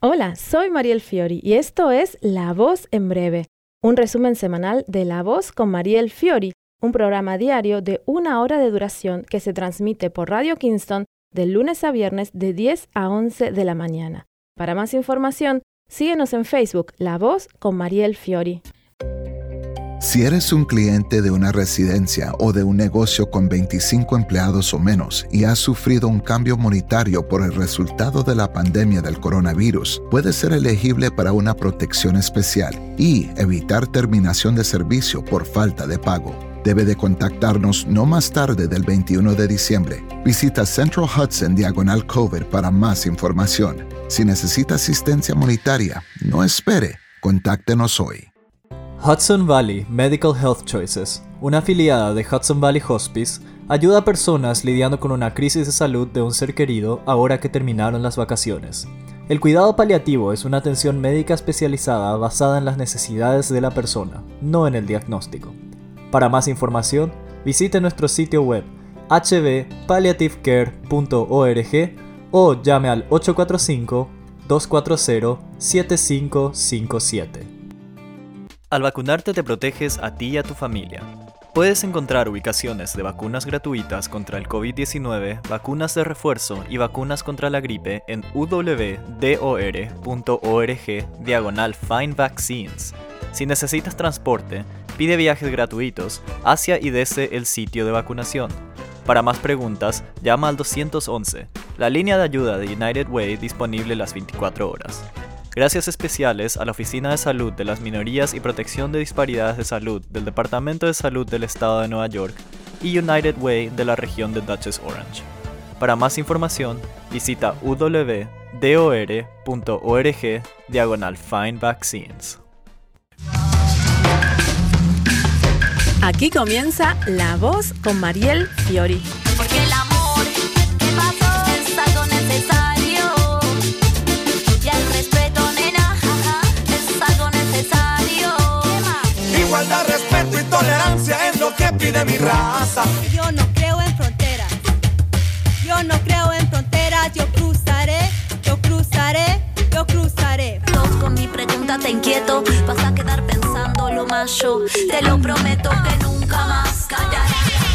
Hola, soy Mariel Fiori y esto es La Voz en Breve, un resumen semanal de La Voz con Mariel Fiori, un programa diario de 1 hora de duración que se transmite por Radio Kingston de lunes a viernes de 10 a 11 de la mañana. Para más información, síguenos en Facebook, La Voz con Mariel Fiori. Si eres un cliente de una residencia o de un negocio con 25 empleados o menos y has sufrido un cambio monetario por el resultado de la pandemia del coronavirus, puedes ser elegible para una protección especial y evitar terminación de servicio por falta de pago. Debe de contactarnos no más tarde del 21 de diciembre. Visita Central Hudson Diagonal Cover para más información. Si necesita asistencia monetaria, no espere. Contáctenos hoy. Hudson Valley Medical Health Choices, una afiliada de Hudson Valley Hospice, ayuda a personas lidiando con una crisis de salud de un ser querido ahora que terminaron las vacaciones. El cuidado paliativo es una atención médica especializada basada en las necesidades de la persona, no en el diagnóstico. Para más información, visite nuestro sitio web hbpalliativecare.org o llame al 845-240-7557. Al vacunarte te proteges a ti y a tu familia. Puedes encontrar ubicaciones de vacunas gratuitas contra el COVID-19, vacunas de refuerzo y vacunas contra la gripe en www.dor.org/Find Vaccines. Si necesitas transporte, pide viajes gratuitos hacia y desde el sitio de vacunación. Para más preguntas, llama al 211, la línea de ayuda de United Way disponible las 24 horas. Gracias especiales a la Oficina de Salud de las Minorías y Protección de Disparidades de Salud del Departamento de Salud del Estado de Nueva York y United Way de la región de Dutchess Orange. Para más información, visita www.dor.org/Find Vaccines. Aquí comienza La Voz con Mariel Fiori. Porque el amor que pasó es algo necesario. Y el respeto, nena, es algo necesario. Igualdad, respeto y tolerancia es lo que pide mi raza. Yo no creo en fronteras. Yo no creo en fronteras. Yo cruzaré, yo cruzaré, yo cruzaré. Con mi pregunta te inquieto. Vas a quedar pensando lo más yo. Te lo prometo que nunca más callaré.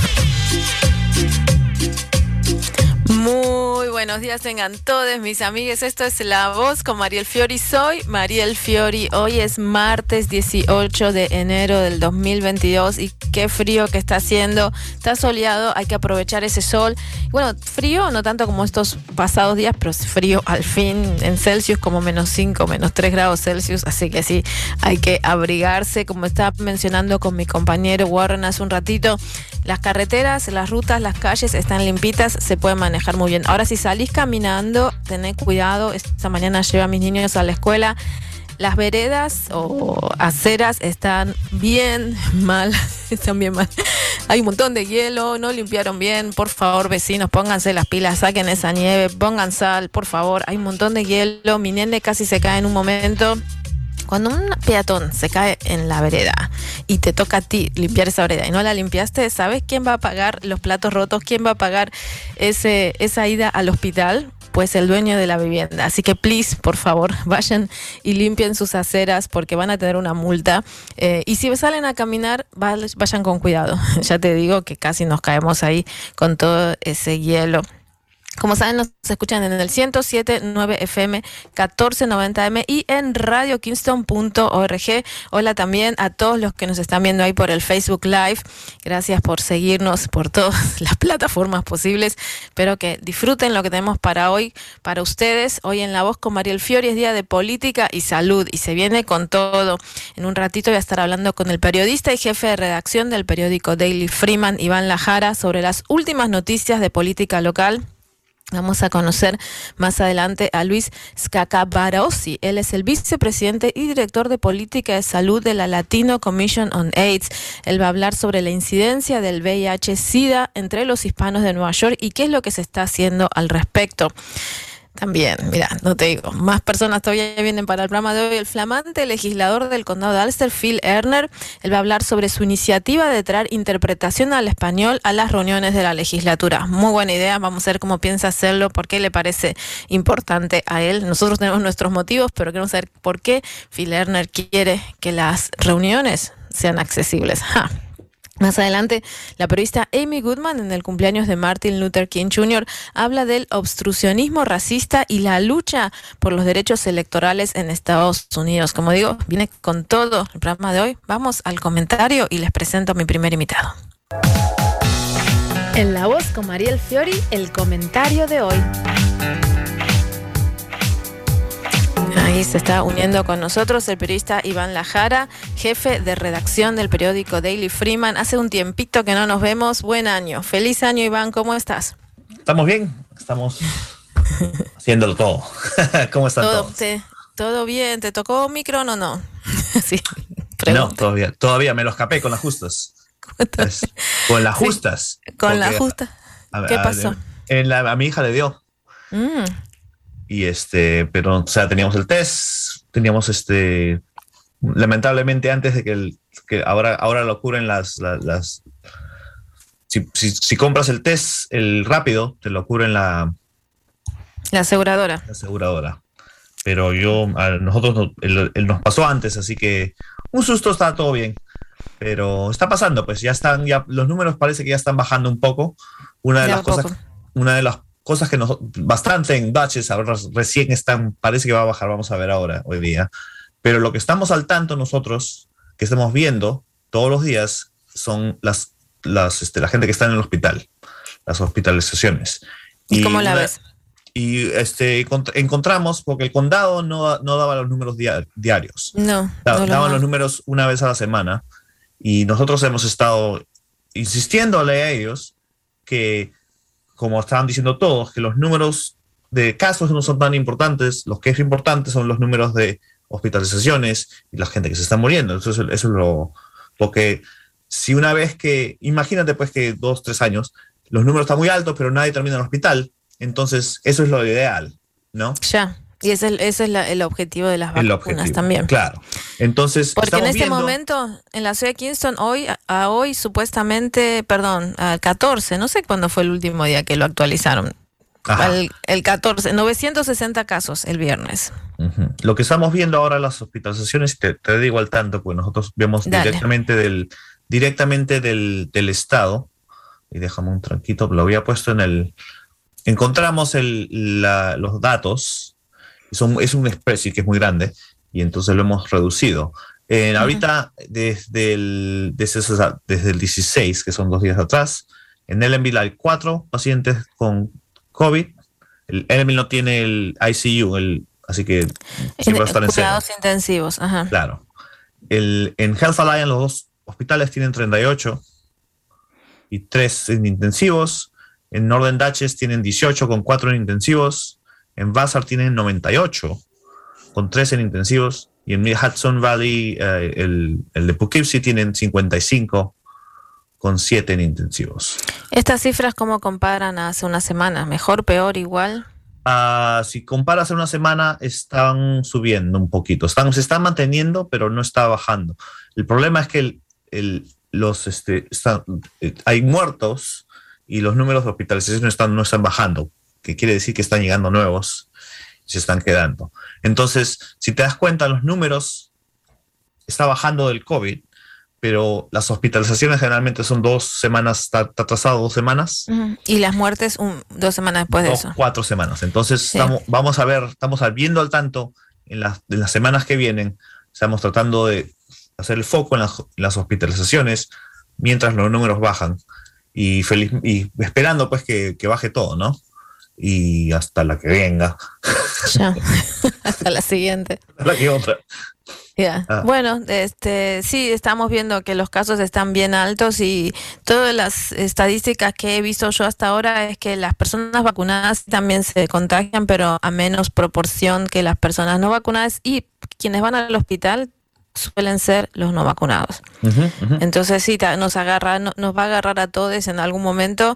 Muy buenos días tengan todos mis amigues, esto es La Voz con Mariel Fiori, soy Mariel Fiori, hoy es martes 18 de enero del 2022 y qué frío que está haciendo, está soleado, hay que aprovechar ese sol, bueno, frío no tanto como estos pasados días, pero es frío al fin en Celsius como -5, -3 grados Celsius, así que sí, hay que abrigarse, como estaba mencionando con mi compañero Warren hace un ratito, las carreteras, las rutas, las calles están limpitas, se puede manejar muy bien. Ahora si salís caminando, tened cuidado, esta mañana llevo a mis niños a la escuela, las veredas o aceras están bien mal, hay un montón de hielo, no limpiaron bien, por favor vecinos, pónganse las pilas, saquen esa nieve, pongan sal, por favor, hay un montón de hielo, mi nene casi se cae en un momento. Cuando un peatón se cae en la vereda y te toca a ti limpiar esa vereda y no la limpiaste, ¿sabes quién va a pagar los platos rotos? ¿Quién va a pagar esa ida al hospital? Pues el dueño de la vivienda. Así que, please, por favor, vayan y limpien sus aceras porque van a tener una multa. Y si salen a caminar, vayan con cuidado. Ya te digo que casi nos caemos ahí con todo ese hielo. Como saben, nos escuchan en el 107.9 FM, 1490 AM y en radiokingston.org. Hola también a todos los que nos están viendo ahí por el Facebook Live. Gracias por seguirnos por todas las plataformas posibles. Espero que disfruten lo que tenemos para hoy, para ustedes. Hoy en La Voz con Mariel Fiori es día de política y salud y se viene con todo. En un ratito voy a estar hablando con el periodista y jefe de redacción del periódico Daily Freeman, Iván Lajara, sobre las últimas noticias de política local. Vamos a conocer más adelante a Luis Scacabarossi. Él es el vicepresidente y director de política de salud de la Latino Commission on AIDS. Él va a hablar sobre la incidencia del VIH-Sida entre los hispanos de Nueva York y qué es lo que se está haciendo al respecto. También, mira, no te digo, más personas todavía vienen para el programa de hoy. El flamante legislador del condado de Ulster, Phil Erner, él va a hablar sobre su iniciativa de traer interpretación al español a las reuniones de la legislatura. Muy buena idea, vamos a ver cómo piensa hacerlo, por qué le parece importante a él. Nosotros tenemos nuestros motivos, pero queremos saber por qué Phil Erner quiere que las reuniones sean accesibles. Más adelante, la periodista Amy Goodman, en el cumpleaños de Martin Luther King Jr., habla del obstruccionismo racista y la lucha por los derechos electorales en Estados Unidos. Como digo, viene con todo el programa de hoy. Vamos al comentario y les presento a mi primer invitado. En La Voz con Mariel Fiori, el comentario de hoy. Ahí se está uniendo con nosotros el periodista Iván Lajara, jefe de redacción del periódico Daily Freeman. Hace un tiempito que no nos vemos. Buen año. Feliz año, Iván. ¿Cómo estás? Estamos bien. Estamos haciéndolo todo. ¿Cómo están todos? Todo bien. ¿Te tocó Omicron o no? Sí. Pregunta. No, todavía me lo escapé con las justas. Con las justas. Sí, con las justas. ¿Qué pasó? A mi hija le dio. Y pero, o sea, teníamos el test, teníamos lamentablemente antes de que ahora lo cubren las si compras el test, el rápido, te lo cubren la aseguradora. La aseguradora. Pero nosotros nos pasó antes, así que un susto, está todo bien. Pero está pasando, pues ya los números parece que ya están bajando un poco. Una de las cosas que bastante en Dutchess ahora recién parece que va a bajar, vamos a ver ahora, hoy día. Pero lo que estamos al tanto nosotros, que estamos viendo todos los días, son la gente que está en el hospital, las hospitalizaciones. ¿Y cómo la ves? Y encontramos, porque el condado no daba los números diarios. No. Daban los números una vez a la semana. Y nosotros hemos estado insistiéndole a ellos que, como estaban diciendo todos, que los números de casos no son tan importantes. Los que es importante son los números de hospitalizaciones y la gente que se está muriendo. Entonces, eso es lo que, si una vez que, imagínate pues que 2, 3 años, los números están muy altos, pero nadie termina en el hospital, entonces eso es lo ideal, ¿no? Ya, y ese es el objetivo de las vacunas también. Claro. Entonces, porque en este momento, en la ciudad de Kingston, hoy supuestamente, al 14, no sé cuándo fue el último día que lo actualizaron. El 14, 960 casos el viernes. Uh-huh. Lo que estamos viendo ahora, las hospitalizaciones, te digo al tanto, pues nosotros vemos directamente del estado, y déjame un tranquito, lo había puesto encontramos los datos. Es un spreadsheet que es muy grande y entonces lo hemos reducido. Ahorita, desde el 16, que son 2 días atrás, en Ellenville hay 4 pacientes con COVID. Ellenville no tiene el ICU, así que siempre va a estar en cero. Cuidados intensivos, ajá. Claro. En Health Alliance los 2 hospitales tienen 38 y 3 en intensivos. En Northern Dutchess tienen 18 con 4 en intensivos. En Vassar tienen 98 con 3 en intensivos. Y en Hudson Valley, el de Poughkeepsie, tienen 55 con 7 en intensivos. ¿Estas cifras cómo comparan a hace una semana? ¿Mejor, peor, igual? Si comparas hace una semana, están subiendo un poquito. Se están manteniendo, pero no está bajando. El problema es que hay muertos y los números de hospitalización no están bajando, que quiere decir que están llegando nuevos y se están quedando. Entonces, si te das cuenta, los números está bajando del COVID, pero las hospitalizaciones generalmente son 2 semanas, está atrasado 2 semanas. Uh-huh. Y las muertes 2 semanas después de eso. 4 semanas. Entonces, sí. Estamos viendo al tanto en las semanas que vienen. Estamos tratando de hacer el foco en las hospitalizaciones mientras los números bajan y esperando pues que baje todo, ¿no? Y hasta la que venga. Ya. Hasta la siguiente. La que otra. Yeah. Bueno, sí, estamos viendo que los casos están bien altos y todas las estadísticas que he visto yo hasta ahora es que las personas vacunadas también se contagian, pero a menos proporción que las personas no vacunadas, y quienes van al hospital suelen ser los no vacunados. Uh-huh, uh-huh. Entonces sí, nos va a agarrar a todos en algún momento,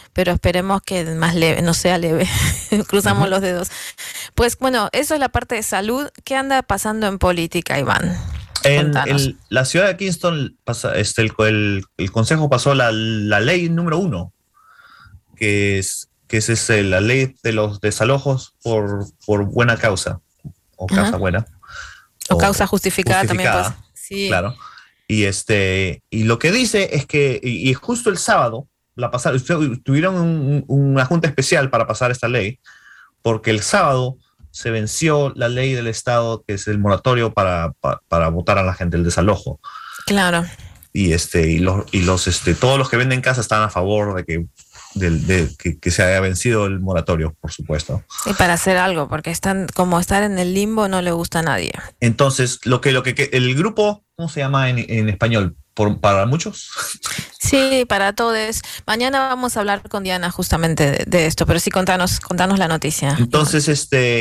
pero esperemos que más leve, no sea leve. Cruzamos los dedos. Pues bueno, eso es la parte de salud. ¿Qué anda pasando en política, Iván? Contanos. En la ciudad de Kingston, el Consejo pasó la ley número 1, que es la ley de los desalojos por buena causa, o causa buena. O causa justificada también, pues. Sí. Claro. Y lo que dice es que, y justo el sábado, tuvieron una junta especial para pasar esta ley, porque el sábado se venció la ley del Estado, que es el moratorio para votar a la gente, el desalojo. Claro. Y todos los que venden casa están a favor de que se haya vencido el moratorio, por supuesto. Y para hacer algo, porque como estar en el limbo no le gusta a nadie. Entonces, el grupo, ¿cómo se llama en español? ¿Para muchos? Sí, para todos. Mañana vamos a hablar con Diana justamente de esto, pero sí, contanos la noticia. Entonces,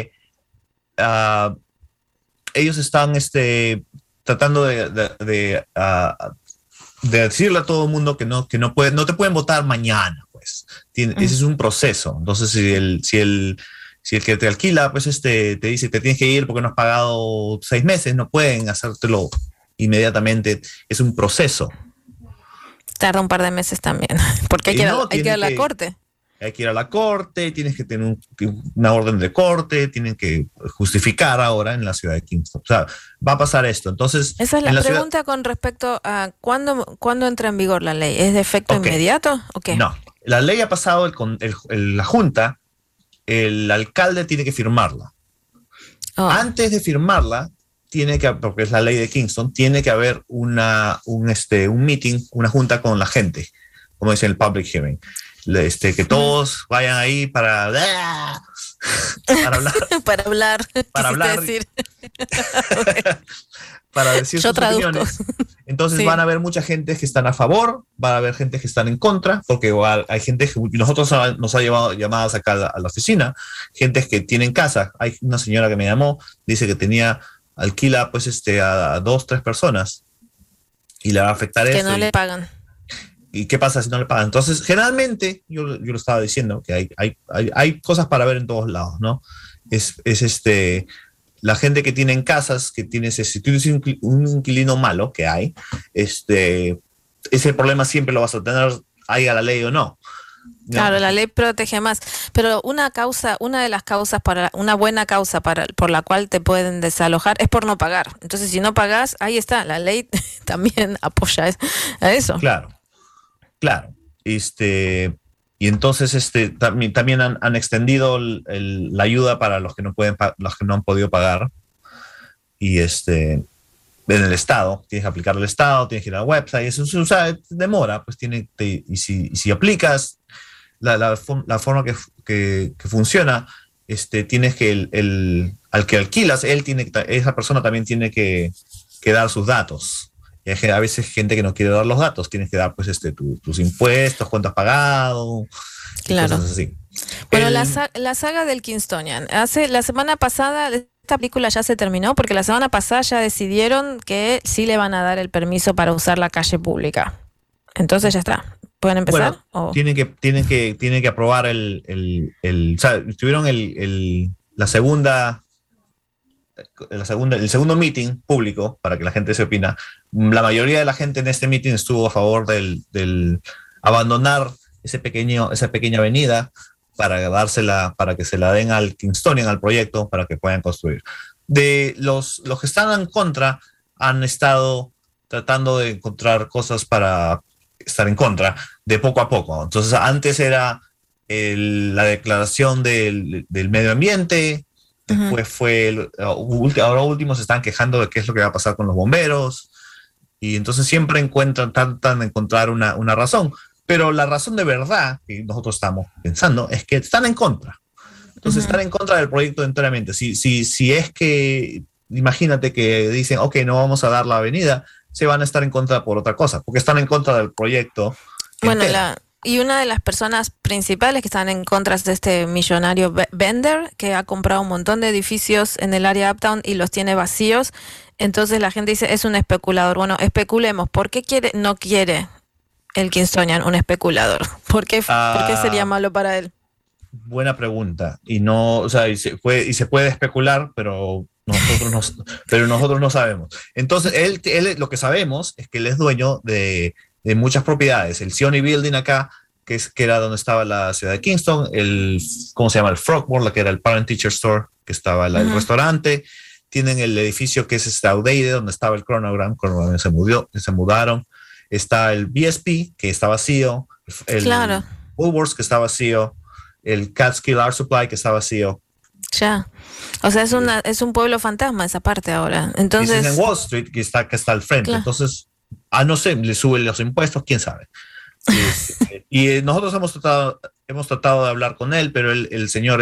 ellos están tratando de decirle a todo el mundo que no te pueden votar mañana, pues. Ese es un proceso. Entonces, si el que te alquila, pues te dice te tienes que ir porque no has pagado 6 meses, no pueden hacértelo inmediatamente. Es un proceso. Tarda un par de meses también, porque hay que ir a la corte. Hay que ir a la corte, tienes que tener una orden de corte, tienen que justificar ahora en la ciudad de Kingston. O sea, va a pasar esto. Entonces, esa es la pregunta con respecto a cuándo entra en vigor la ley. ¿Es de efecto inmediato o qué? No, la ley ha pasado la junta, el alcalde tiene que firmarla. Antes de firmarla, porque es la ley de Kingston, tiene que haber un meeting, una junta con la gente, como dice el public hearing. Que todos vayan ahí para hablar. para hablar. Decir. Para decir sus opiniones. Entonces van a haber mucha gente que están a favor, van a haber gente que están en contra, porque igual hay gente que nosotros nos ha llevado llamadas acá a la oficina, gente que tienen casa. Hay una señora que me llamó, dice que alquila pues a 2, 3 personas y le va a afectar eso. Que no le pagan. ¿Y qué pasa si no le pagan? Entonces, generalmente, yo lo estaba diciendo, que hay cosas para ver en todos lados, ¿no? Es la gente que tiene en casas, si tú tienes un inquilino malo, que hay, ese problema siempre lo vas a tener, haya la ley o no. Claro, la ley protege más, pero una de las causas una buena causa por la cual te pueden desalojar es por no pagar. Entonces, si no pagas, ahí está, la ley también apoya a eso. Claro. Y entonces también han extendido la ayuda para los que no han podido pagar. Y en el Estado, tienes que aplicar al Estado, tienes que ir a la website, eso demora, pues y si aplicas la forma que funciona, tienes que al que alquilas, esa persona también tiene que dar sus datos. Y hay a veces gente que no quiere dar los datos, tienes que dar pues tus impuestos, cuánto has pagado, claro. Cosas así. Bueno, la saga del Kingstonian. La semana pasada, esta película ya se terminó, porque la semana pasada ya decidieron que sí le van a dar el permiso para usar la calle pública. Entonces ya está. ¿Pueden empezar? Bueno, tienen que aprobar o sea, tuvieron el segundo meeting público para que la gente se opina. La mayoría de la gente en este meeting estuvo a favor del abandonar esa pequeña avenida para que se la den al Kingstonian, al proyecto, para que puedan construir. De los que están en contra han estado tratando de encontrar cosas para estar en contra de poco a poco. Entonces antes era la declaración del medio ambiente. Después ahora último se están quejando de qué es lo que va a pasar con los bomberos, y entonces siempre tratan de encontrar una razón, pero la razón de verdad que nosotros estamos pensando es que están en contra. Entonces están en contra del proyecto enteramente. Si es que, imagínate que dicen, ok, no vamos a dar la avenida, se van a estar en contra por otra cosa, porque están en contra del proyecto. Bueno, y una de las personas principales que están en contra es de este millonario Bender, que ha comprado un montón de edificios en el área Uptown y los tiene vacíos. Entonces la gente dice, es un especulador. Bueno, especulemos, ¿por qué no quiere el Kingstonian, un especulador? ¿Por qué sería malo para él? Buena pregunta. Y no, o sea, y se puede especular, pero nosotros no sabemos. Entonces, él lo que sabemos es que él es dueño de muchas propiedades. El Sioni Building acá, que era donde estaba la ciudad de Kingston, ¿cómo se llama? El Frogmore, que era el Parent Teacher Store, que estaba el restaurante. Tienen el edificio que es Outdated, donde estaba el Chronogram, se mudaron. Está el BSP, que está vacío. El Woolworths, que está vacío. El Catskill Art Supply, que está vacío. Ya. O sea, es un pueblo fantasma esa parte ahora. Entonces, es en Wall Street, que está al frente. Claro. Entonces, no sé, le suben los impuestos, quién sabe. Y nosotros hemos tratado de hablar con él, pero el señor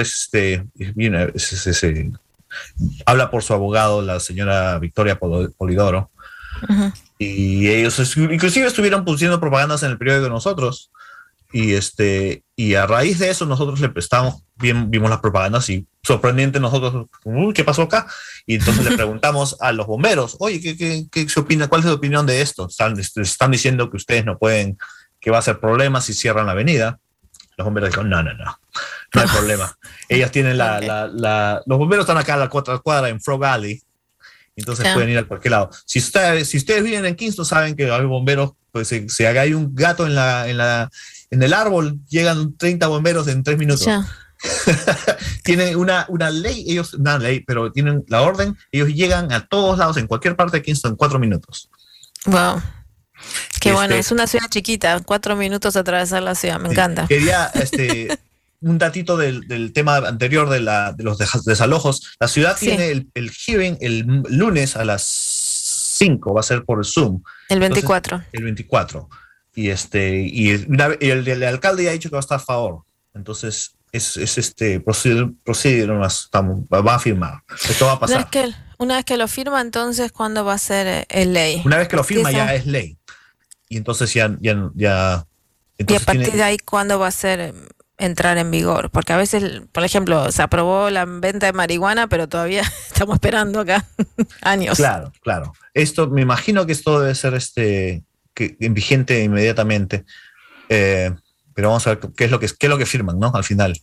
habla por su abogado, la señora Victoria Polidoro. Uh-huh. Y ellos inclusive estuvieron pusiendo propagandas en el periódico de nosotros. Y a raíz de eso nosotros le prestamos, vimos las propagandas y sorprendente nosotros, ¿qué pasó acá? Y entonces le preguntamos a los bomberos, oye, ¿qué se opina? ¿Cuál es su opinión de esto? Están diciendo que ustedes no pueden, que va a ser problema si cierran la avenida. Los bomberos dijeron, no hay problema. Ellas tienen los bomberos están acá a la cuadra en Frog Alley, entonces pueden ir a cualquier lado. Si ustedes viven en Kingston, saben que hay bomberos, pues si hay un gato en el árbol, llegan 30 bomberos en 3 minutos. Tienen una ley, pero tienen la orden, ellos llegan a todos lados, en cualquier parte de Kingston, en 4 minutos. Wow. Qué bueno, es una ciudad chiquita, 4 minutos atravesar la ciudad, me encanta. Quería un datito del tema anterior de los desalojos. La ciudad tiene el hearing el lunes a las 5, va a ser por Zoom. El 24. Entonces, el 24. Y el alcalde ya ha dicho que va a estar a favor. Entonces, procede nomás, va a firmar. Esto va a pasar. Una vez que lo firma, entonces, ¿cuándo va a ser ley? Una vez que lo firma, ya es ley. Y entonces ya entonces y a partir de ahí, ¿cuándo va a ser entrar en vigor? Porque a veces, por ejemplo, se aprobó la venta de marihuana, pero todavía estamos esperando acá años. Claro. Esto, me imagino que esto debe ser vigente inmediatamente. Pero vamos a ver qué es lo que firman, ¿no? Al final.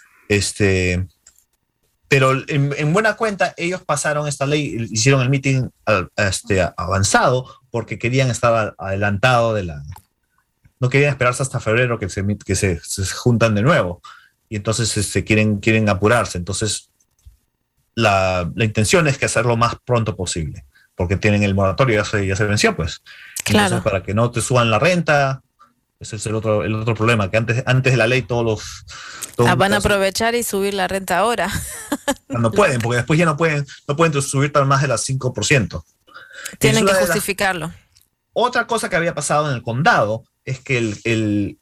Pero en buena cuenta, ellos pasaron esta ley, hicieron el meeting avanzado porque querían estar adelantado no querían esperarse hasta febrero que se juntan de nuevo. Y entonces quieren apurarse. Entonces, la intención es que hacerlo lo más pronto posible, porque tienen el moratorio, ya se venció, pues. Claro. Entonces, para que no te suban la renta. Ese es el otro problema, que antes de la ley van a aprovechar y subir la renta ahora. No pueden, porque después ya no pueden subir más de las 5%. Tienen que justificarlo. Otra cosa que había pasado en el condado es que el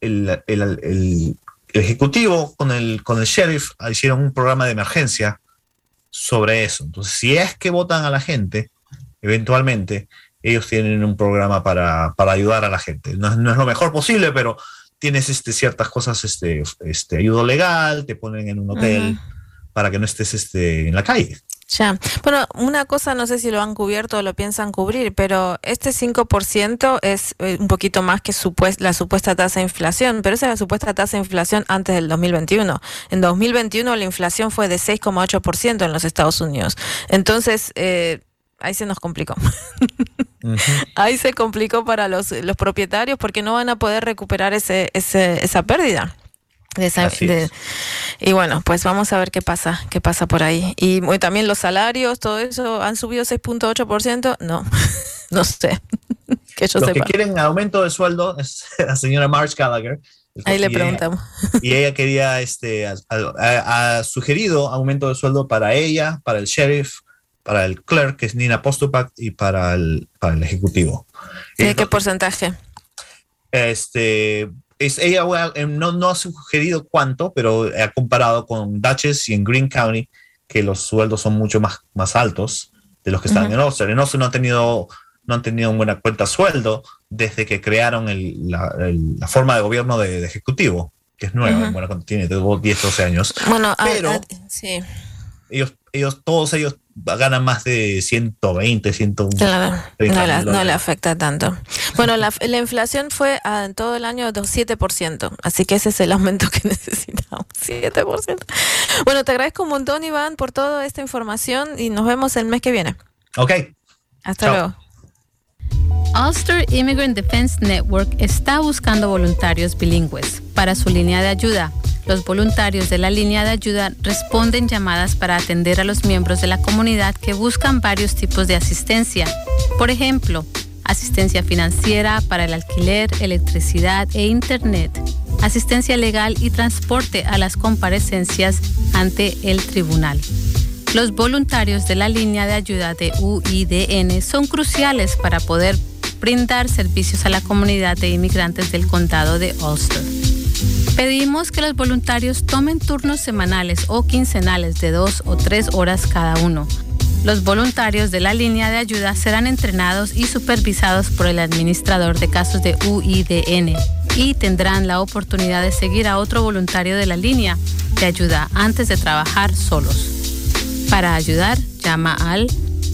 ejecutivo con el sheriff hicieron un programa de emergencia sobre eso. Entonces, si es que votan a la gente, eventualmente ellos tienen un programa para ayudar a la gente. No es lo mejor posible, pero tienes ciertas cosas, ayuda legal, te ponen en un hotel para que no estés en la calle. Ya. Bueno, una cosa, no sé si lo han cubierto o lo piensan cubrir, pero este 5% es un poquito más que la supuesta tasa de inflación, pero esa es la supuesta tasa de inflación antes del 2021. En 2021 la inflación fue de 6,8% en los Estados Unidos. Entonces, ahí se nos complicó. Uh-huh. Ahí se complicó para los propietarios porque no van a poder recuperar esa pérdida. Y bueno, pues vamos a ver qué pasa por ahí. Y también los salarios, todo eso, ¿han subido 6.8%? No sé. Que yo Los sepa. Que quieren aumento de sueldo es la señora Marge Gallagher. Ahí le preguntamos. Y ella quería, ha sugerido aumento de sueldo para ella, para el sheriff, para el clerk, que es Nina Postupak, y para el ejecutivo. ¿De qué porcentaje? Ella no ha sugerido cuánto, pero ha comparado con Dutchess y en Greene County, que los sueldos son mucho más altos de los que están en Ulster. En Ulster no han tenido una buena cuenta sueldo desde que crearon la forma de gobierno de ejecutivo, que es nueva, tiene 10, 12 años. Bueno, pero sí. todos ellos gana más de 120, 130 Claro, no le $1.000. afecta tanto. Bueno, la inflación fue en todo el año de 7%, así que ese es el aumento que necesitamos, 7%. Bueno, te agradezco un montón, Iván, por toda esta información y nos vemos el mes que viene. Ok. Hasta Chao. luego. Ulster Immigrant Defense Network está buscando voluntarios bilingües para su línea de ayuda. Los voluntarios de la línea de ayuda responden llamadas para atender a los miembros de la comunidad que buscan varios tipos de asistencia. Por ejemplo, asistencia financiera para el alquiler, electricidad e internet, asistencia legal y transporte a las comparecencias ante el tribunal. Los voluntarios de la línea de ayuda de UIDN son cruciales para poder brindar servicios a la comunidad de inmigrantes del condado de Ulster. Pedimos que los voluntarios tomen turnos semanales o quincenales de 2 o 3 horas cada uno. Los voluntarios de la línea de ayuda serán entrenados y supervisados por el administrador de casos de UIDN y tendrán la oportunidad de seguir a otro voluntario de la línea de ayuda antes de trabajar solos. Para ayudar, llama al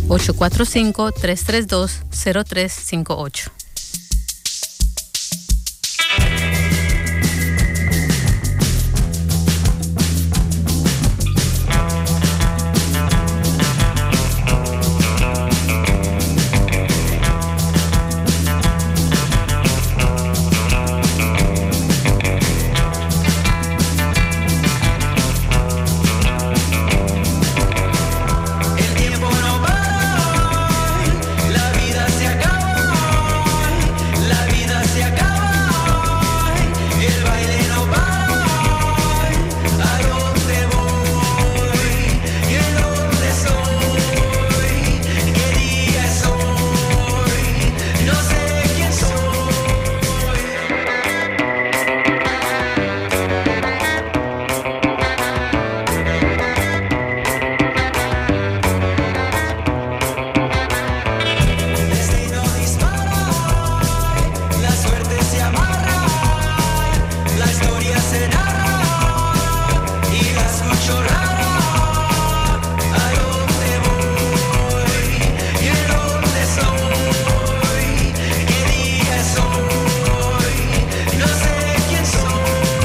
845-332-0358. El tiempo no para, la vida se acaba, la vida se acaba, el baile no para, ¿a dónde voy? ¿Y en dónde soy? ¿Qué día es hoy? No sé quién soy. El destino dispara, la suerte se amarra, la historia se narra y la escucho rara. ¿A dónde voy? ¿Y en dónde soy? ¿Qué día es hoy? No sé quién soy.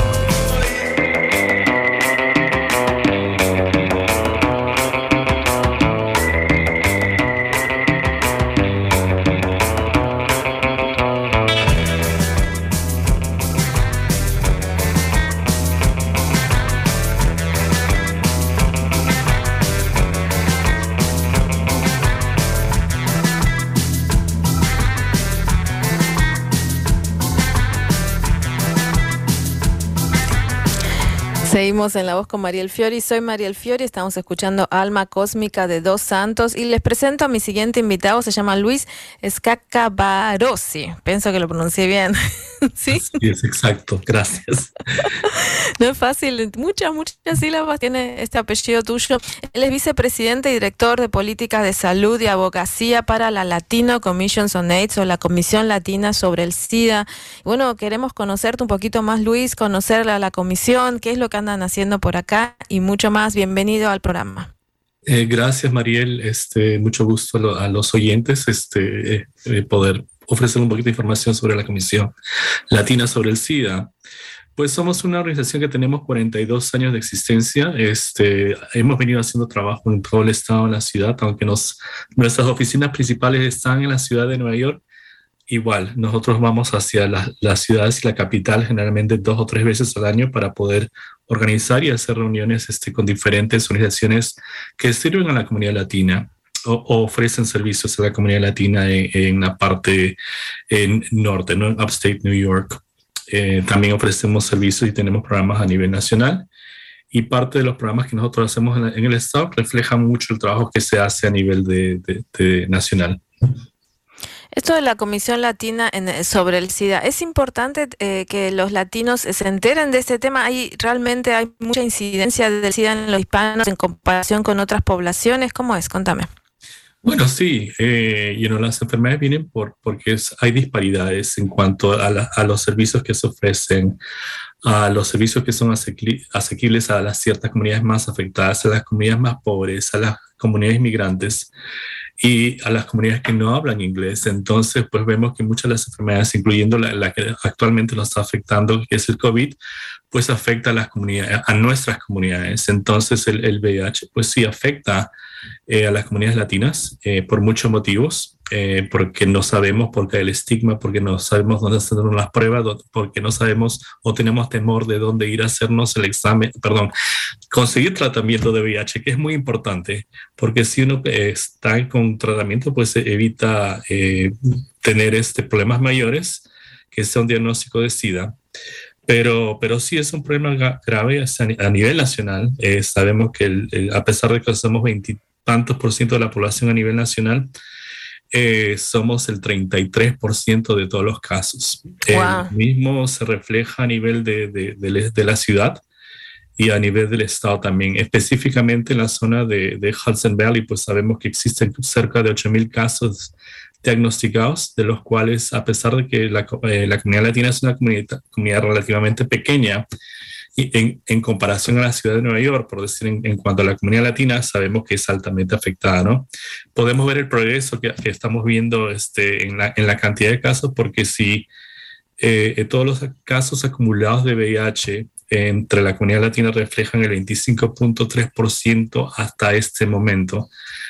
Seguimos en La Voz con Mariel Fiori. Soy Mariel Fiori, estamos escuchando Alma Cósmica de Dos Santos y les presento a mi siguiente invitado, se llama Luis Scaccabarossi. Pienso que lo pronuncié bien. ¿Sí? Sí, es exacto, gracias. No es fácil, muchas sílabas tiene este apellido tuyo. Él es vicepresidente y director de políticas de salud y abogacía para la Latino Commission on AIDS o la Comisión Latina sobre el SIDA. Bueno, queremos conocerte un poquito más, Luis, conocer a la comisión, qué es lo que andan haciendo por acá y mucho más. Bienvenido al programa. Gracias, Mariel. Mucho gusto a los oyentes poder ofrecer un poquito de información sobre la Comisión Latina sobre el SIDA. Pues somos una organización que tenemos 42 años de existencia. Hemos venido haciendo trabajo en todo el estado, en la ciudad, aunque nuestras oficinas principales están en la ciudad de Nueva York. Igual, nosotros vamos hacia las ciudades y la capital generalmente 2 o 3 veces al año para poder organizar y hacer reuniones con diferentes organizaciones que sirven a la comunidad latina o ofrecen servicios a la comunidad latina en la parte norte, ¿no? En Upstate New York. También ofrecemos servicios y tenemos programas a nivel nacional. Y parte de los programas que nosotros hacemos en el estado reflejan mucho el trabajo que se hace a nivel de nacional. Esto de la Comisión Latina sobre el SIDA, ¿es importante que los latinos se enteren de este tema? ¿Realmente hay mucha incidencia del SIDA en los hispanos en comparación con otras poblaciones? ¿Cómo es? Contame. Bueno, sí, las enfermedades vienen porque hay disparidades en cuanto a los servicios que se ofrecen, a los servicios que son asequibles a las ciertas comunidades más afectadas, a las comunidades más pobres, a las comunidades migrantes y a las comunidades que no hablan inglés. Entonces, pues vemos que muchas de las enfermedades, incluyendo la que actualmente nos está afectando, que es el COVID, pues afecta a las comunidades, a nuestras comunidades. Entonces, el VIH, pues sí afecta a las comunidades latinas por muchos motivos, porque no sabemos, porque hay el estigma, porque no sabemos dónde hacernos las pruebas, porque no sabemos o tenemos temor de dónde ir a hacernos el examen, conseguir tratamiento de VIH, que es muy importante, porque si uno está con tratamiento, pues evita tener problemas mayores, que sea un diagnóstico de SIDA. Pero sí es un problema grave a nivel nacional. Sabemos que a pesar de que somos 20 tantos por ciento de la población a nivel nacional, somos el 33% de todos los casos. Wow. El mismo se refleja a nivel de la ciudad y a nivel del estado también. Específicamente en la zona de Hudson Valley, pues sabemos que existen cerca de 8,000 casos diagnosticados, de los cuales, a pesar de que la comunidad latina es una comunidad relativamente pequeña, y en comparación a la ciudad de Nueva York, por decir, en cuanto a la comunidad latina, sabemos que es altamente afectada, ¿no? Podemos ver el progreso que estamos viendo en la cantidad de casos, porque si todos los casos acumulados de VIH entre la comunidad latina reflejan el 25.3% hasta este momento,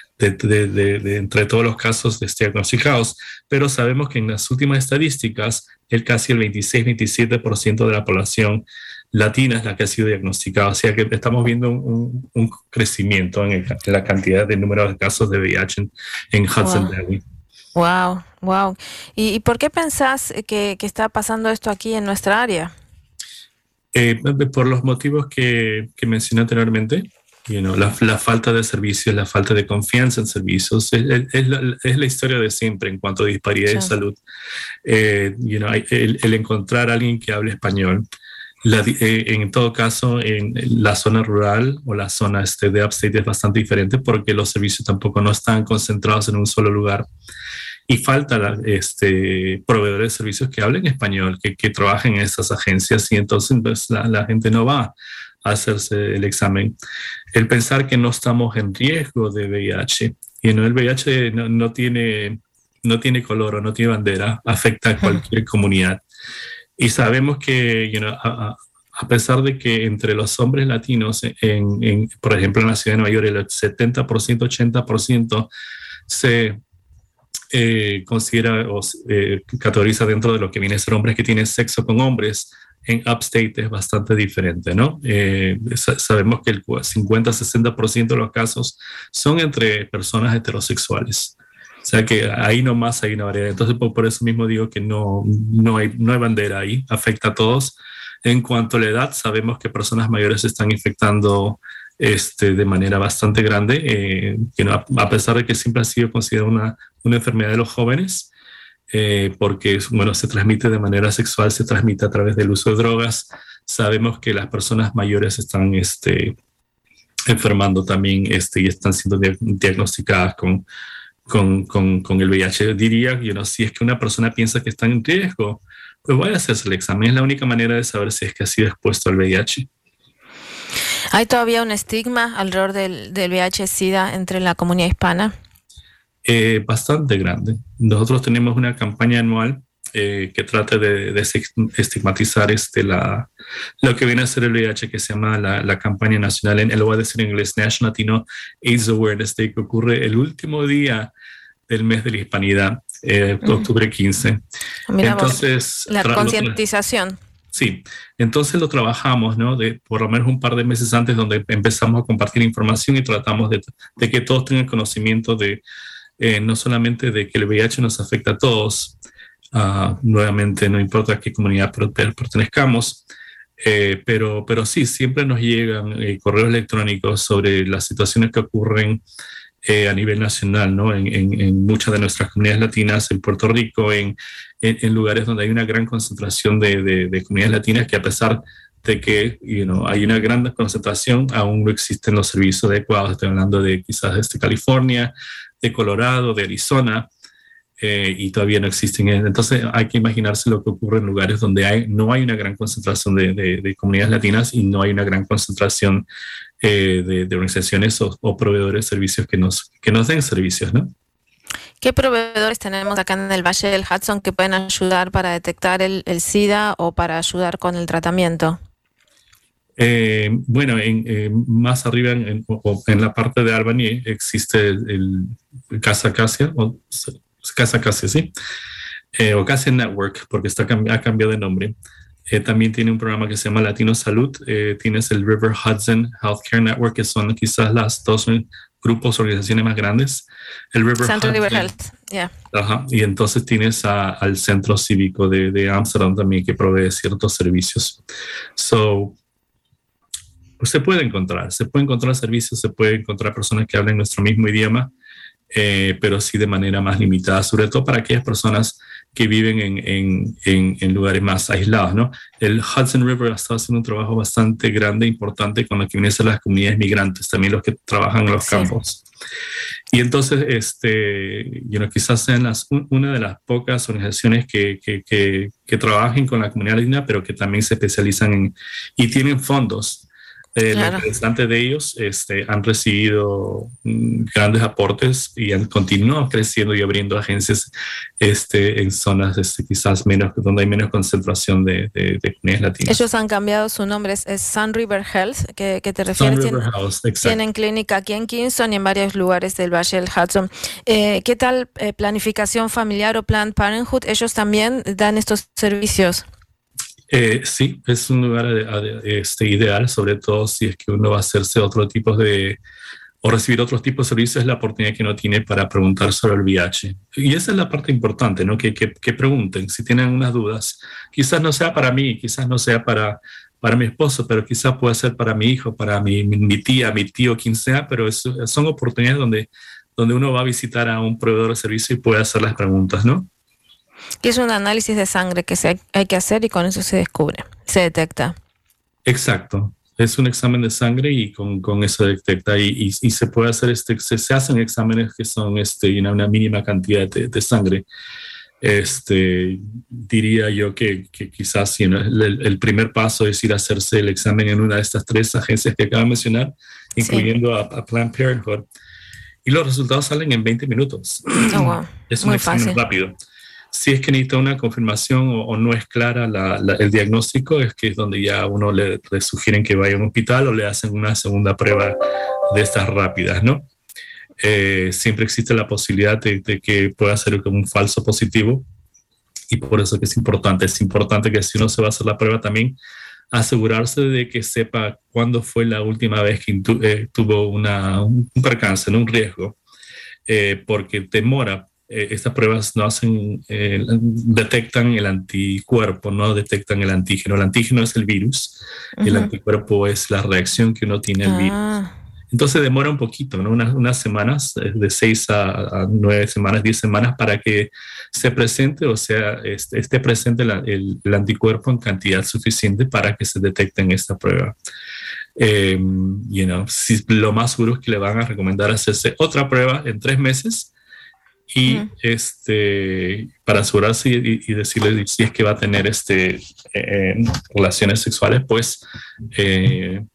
de entre todos los casos diagnosticados, pero sabemos que en las últimas estadísticas casi el 26-27% de la población latina es la que ha sido diagnosticada, o sea que estamos viendo un crecimiento en la cantidad de número de casos de VIH en Hudson Valley. Wow. ¿Y por qué pensás que está pasando esto aquí en nuestra área? Por los motivos que mencioné anteriormente. La falta de servicios, la falta de confianza en servicios, es la historia de siempre en cuanto a disparidad de salud. El encontrar a alguien que hable español, en todo caso, en la zona rural o la zona de upstate es bastante diferente, porque los servicios tampoco no están concentrados en un solo lugar. Y falta proveedores de servicios que hablen español, que trabajen en esas agencias, y entonces pues, la gente no va a hacerse el examen. El pensar que no estamos en riesgo de VIH, el VIH no tiene color o no tiene bandera, afecta a cualquier comunidad. Y sabemos que, a pesar de que entre los hombres latinos, por ejemplo, en la ciudad de Nueva York, el 70%, 80% se considera o categoriza dentro de lo que viene a ser hombres que tienen sexo con hombres. En upstate es bastante diferente, ¿no? Sabemos que el 50-60% de los casos son entre personas heterosexuales. O sea que ahí nomás hay una variedad. Entonces, por eso mismo digo que no hay bandera ahí, afecta a todos. En cuanto a la edad, sabemos que personas mayores se están infectando de manera bastante grande, a pesar de que siempre ha sido considerada una enfermedad de los jóvenes, porque se transmite de manera sexual, se transmite a través del uso de drogas. Sabemos que las personas mayores están enfermando también y están siendo diagnosticadas con el VIH. Diría, si es que una persona piensa que está en riesgo, pues vaya a hacerse el examen. Es la única manera de saber si es que ha sido expuesto al VIH. ¿Hay todavía un estigma alrededor del VIH-Sida entre la comunidad hispana? Bastante grande. Nosotros tenemos una campaña anual que trata de estigmatizar lo que viene a ser el VIH, que se llama la campaña nacional, lo voy a decir en inglés, National Latino AIDS Awareness Day, que ocurre el último día del mes de la hispanidad, octubre 15. Entonces, la concientización. Sí, entonces lo trabajamos, ¿no? Por lo menos un par de meses antes, donde empezamos a compartir información y tratamos de que todos tengan conocimiento no solamente de que el VIH nos afecta a todos, nuevamente no importa a qué comunidad pertenezcamos, pero sí, siempre nos llegan correos electrónicos sobre las situaciones que ocurren a nivel nacional, ¿no? En muchas de nuestras comunidades latinas, en Puerto Rico, en lugares donde hay una gran concentración de comunidades latinas, que a pesar de que hay una gran concentración, aún no existen los servicios adecuados. Estoy hablando de quizás California, de Colorado, de Arizona, y todavía no existen. Entonces hay que imaginarse lo que ocurre en lugares donde no hay una gran concentración de comunidades latinas y no hay una gran concentración de organizaciones o proveedores de servicios que nos den servicios, ¿no? ¿Qué proveedores tenemos acá en el Valle del Hudson que pueden ayudar para detectar el SIDA o para ayudar con el tratamiento? Bueno, más arriba en la parte de Albany existe el Casa Acacia, ¿sí? O Acacia Network, porque ha cambiado de nombre. También tiene un programa que se llama Latino Salud. Tienes el River Hudson Healthcare Network, que son quizás las dos grupos, organizaciones más grandes. El River Centro Hudson, River Health, yeah. Ajá, y entonces tienes al Centro Cívico de Amsterdam también, que provee ciertos servicios. Pues se puede encontrar servicios, se puede encontrar personas que hablen nuestro mismo idioma, pero sí de manera más limitada, sobre todo para aquellas personas que viven en lugares más aislados, ¿no? El Hudson River ha estado haciendo un trabajo bastante grande e importante con lo que viene a ser las comunidades migrantes, también los que trabajan en los campos. Y entonces, quizás sean una de las pocas organizaciones que trabajen con la comunidad latina, pero que también se especializan y tienen fondos. Los representantes de ellos han recibido grandes aportes y han continuado creciendo y abriendo agencias en zonas quizás donde hay menos concentración de comunidades latinas. Ellos han cambiado su nombre, es Sun River Health, que te refieres. Sun River Health, exacto. Tienen clínica aquí en Kingston y en varios lugares del Valle del Hudson. ¿Qué tal planificación familiar o Planned Parenthood? ¿Ellos también dan estos servicios? Sí, es un lugar ideal, sobre todo si es que uno va a hacerse otro tipo o recibir otros tipos de servicios, es la oportunidad que uno tiene para preguntar sobre el VIH. Y esa es la parte importante, ¿no? Que pregunten si tienen unas dudas. Quizás no sea para mí, quizás no sea para mi esposo, pero quizás pueda ser para mi hijo, para mi tía, mi tío, quien sea, pero son oportunidades donde uno va a visitar a un proveedor de servicio y puede hacer las preguntas, ¿no? Que es un análisis de sangre que hay que hacer y con eso se descubre, se detecta. Exacto. Es un examen de sangre y con eso detecta y se puede hacer, se hacen exámenes que son una mínima cantidad de sangre. Diría yo que quizás el primer paso es ir a hacerse el examen en una de estas tres agencias que acabo de mencionar, incluyendo a Planned Parenthood. Y los resultados salen en 20 minutos. Oh, wow. Es un muy examen fácil. rápido. Si es que necesita una confirmación o no es clara el diagnóstico, es que es donde ya uno le sugieren que vaya a un hospital o le hacen una segunda prueba de estas rápidas, ¿no? Siempre existe la posibilidad de que pueda ser como un falso positivo y por eso que es importante que si uno se va a hacer la prueba también asegurarse de que sepa cuándo fue la última vez que tuvo un percance, un riesgo, porque demora. Estas pruebas no detectan el anticuerpo, no detectan el antígeno. El antígeno es el virus, y el anticuerpo es la reacción que uno tiene al virus. Entonces demora un poquito, ¿no? Unas semanas, de 6 a 9 semanas, 10 semanas, para que se presente, o sea, esté presente el anticuerpo en cantidad suficiente para que se detecte en esta prueba. Lo más seguro es que le van a recomendar hacerse otra prueba en 3 meses, y para asegurarse y decirle si es que va a tener relaciones sexuales, pues que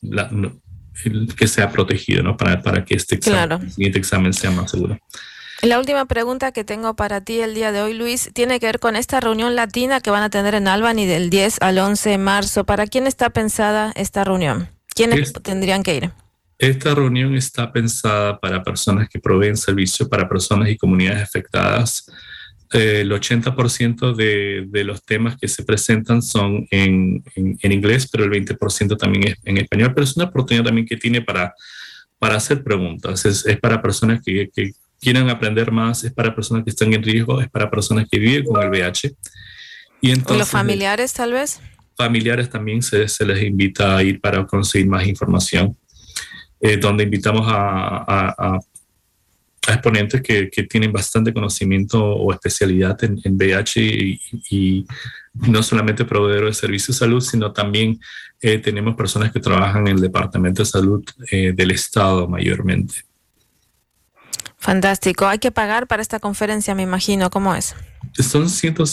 sea protegido, ¿no? Para que el siguiente examen sea más seguro. La última pregunta que tengo para ti el día de hoy, Luis, tiene que ver con esta reunión latina que van a tener en Albany del 10 al 11 de marzo. ¿Para quién está pensada esta reunión? ¿Quiénes tendrían que ir? Esta reunión está pensada para personas que proveen servicios para personas y comunidades afectadas. El 80% de los temas que se presentan son en inglés, pero el 20% también es en español. Pero es una oportunidad también que tiene para hacer preguntas. Es para personas que quieran aprender más, es para personas que están en riesgo, es para personas que viven con el VIH. Y entonces, ¿los familiares tal vez? Familiares también se les invita a ir para conseguir más información. Donde invitamos a exponentes que tienen bastante conocimiento o especialidad en VIH y no solamente proveedores de servicios de salud, sino también tenemos personas que trabajan en el Departamento de Salud del Estado mayormente. Fantástico. Hay que pagar para esta conferencia, me imagino. ¿Cómo es? Son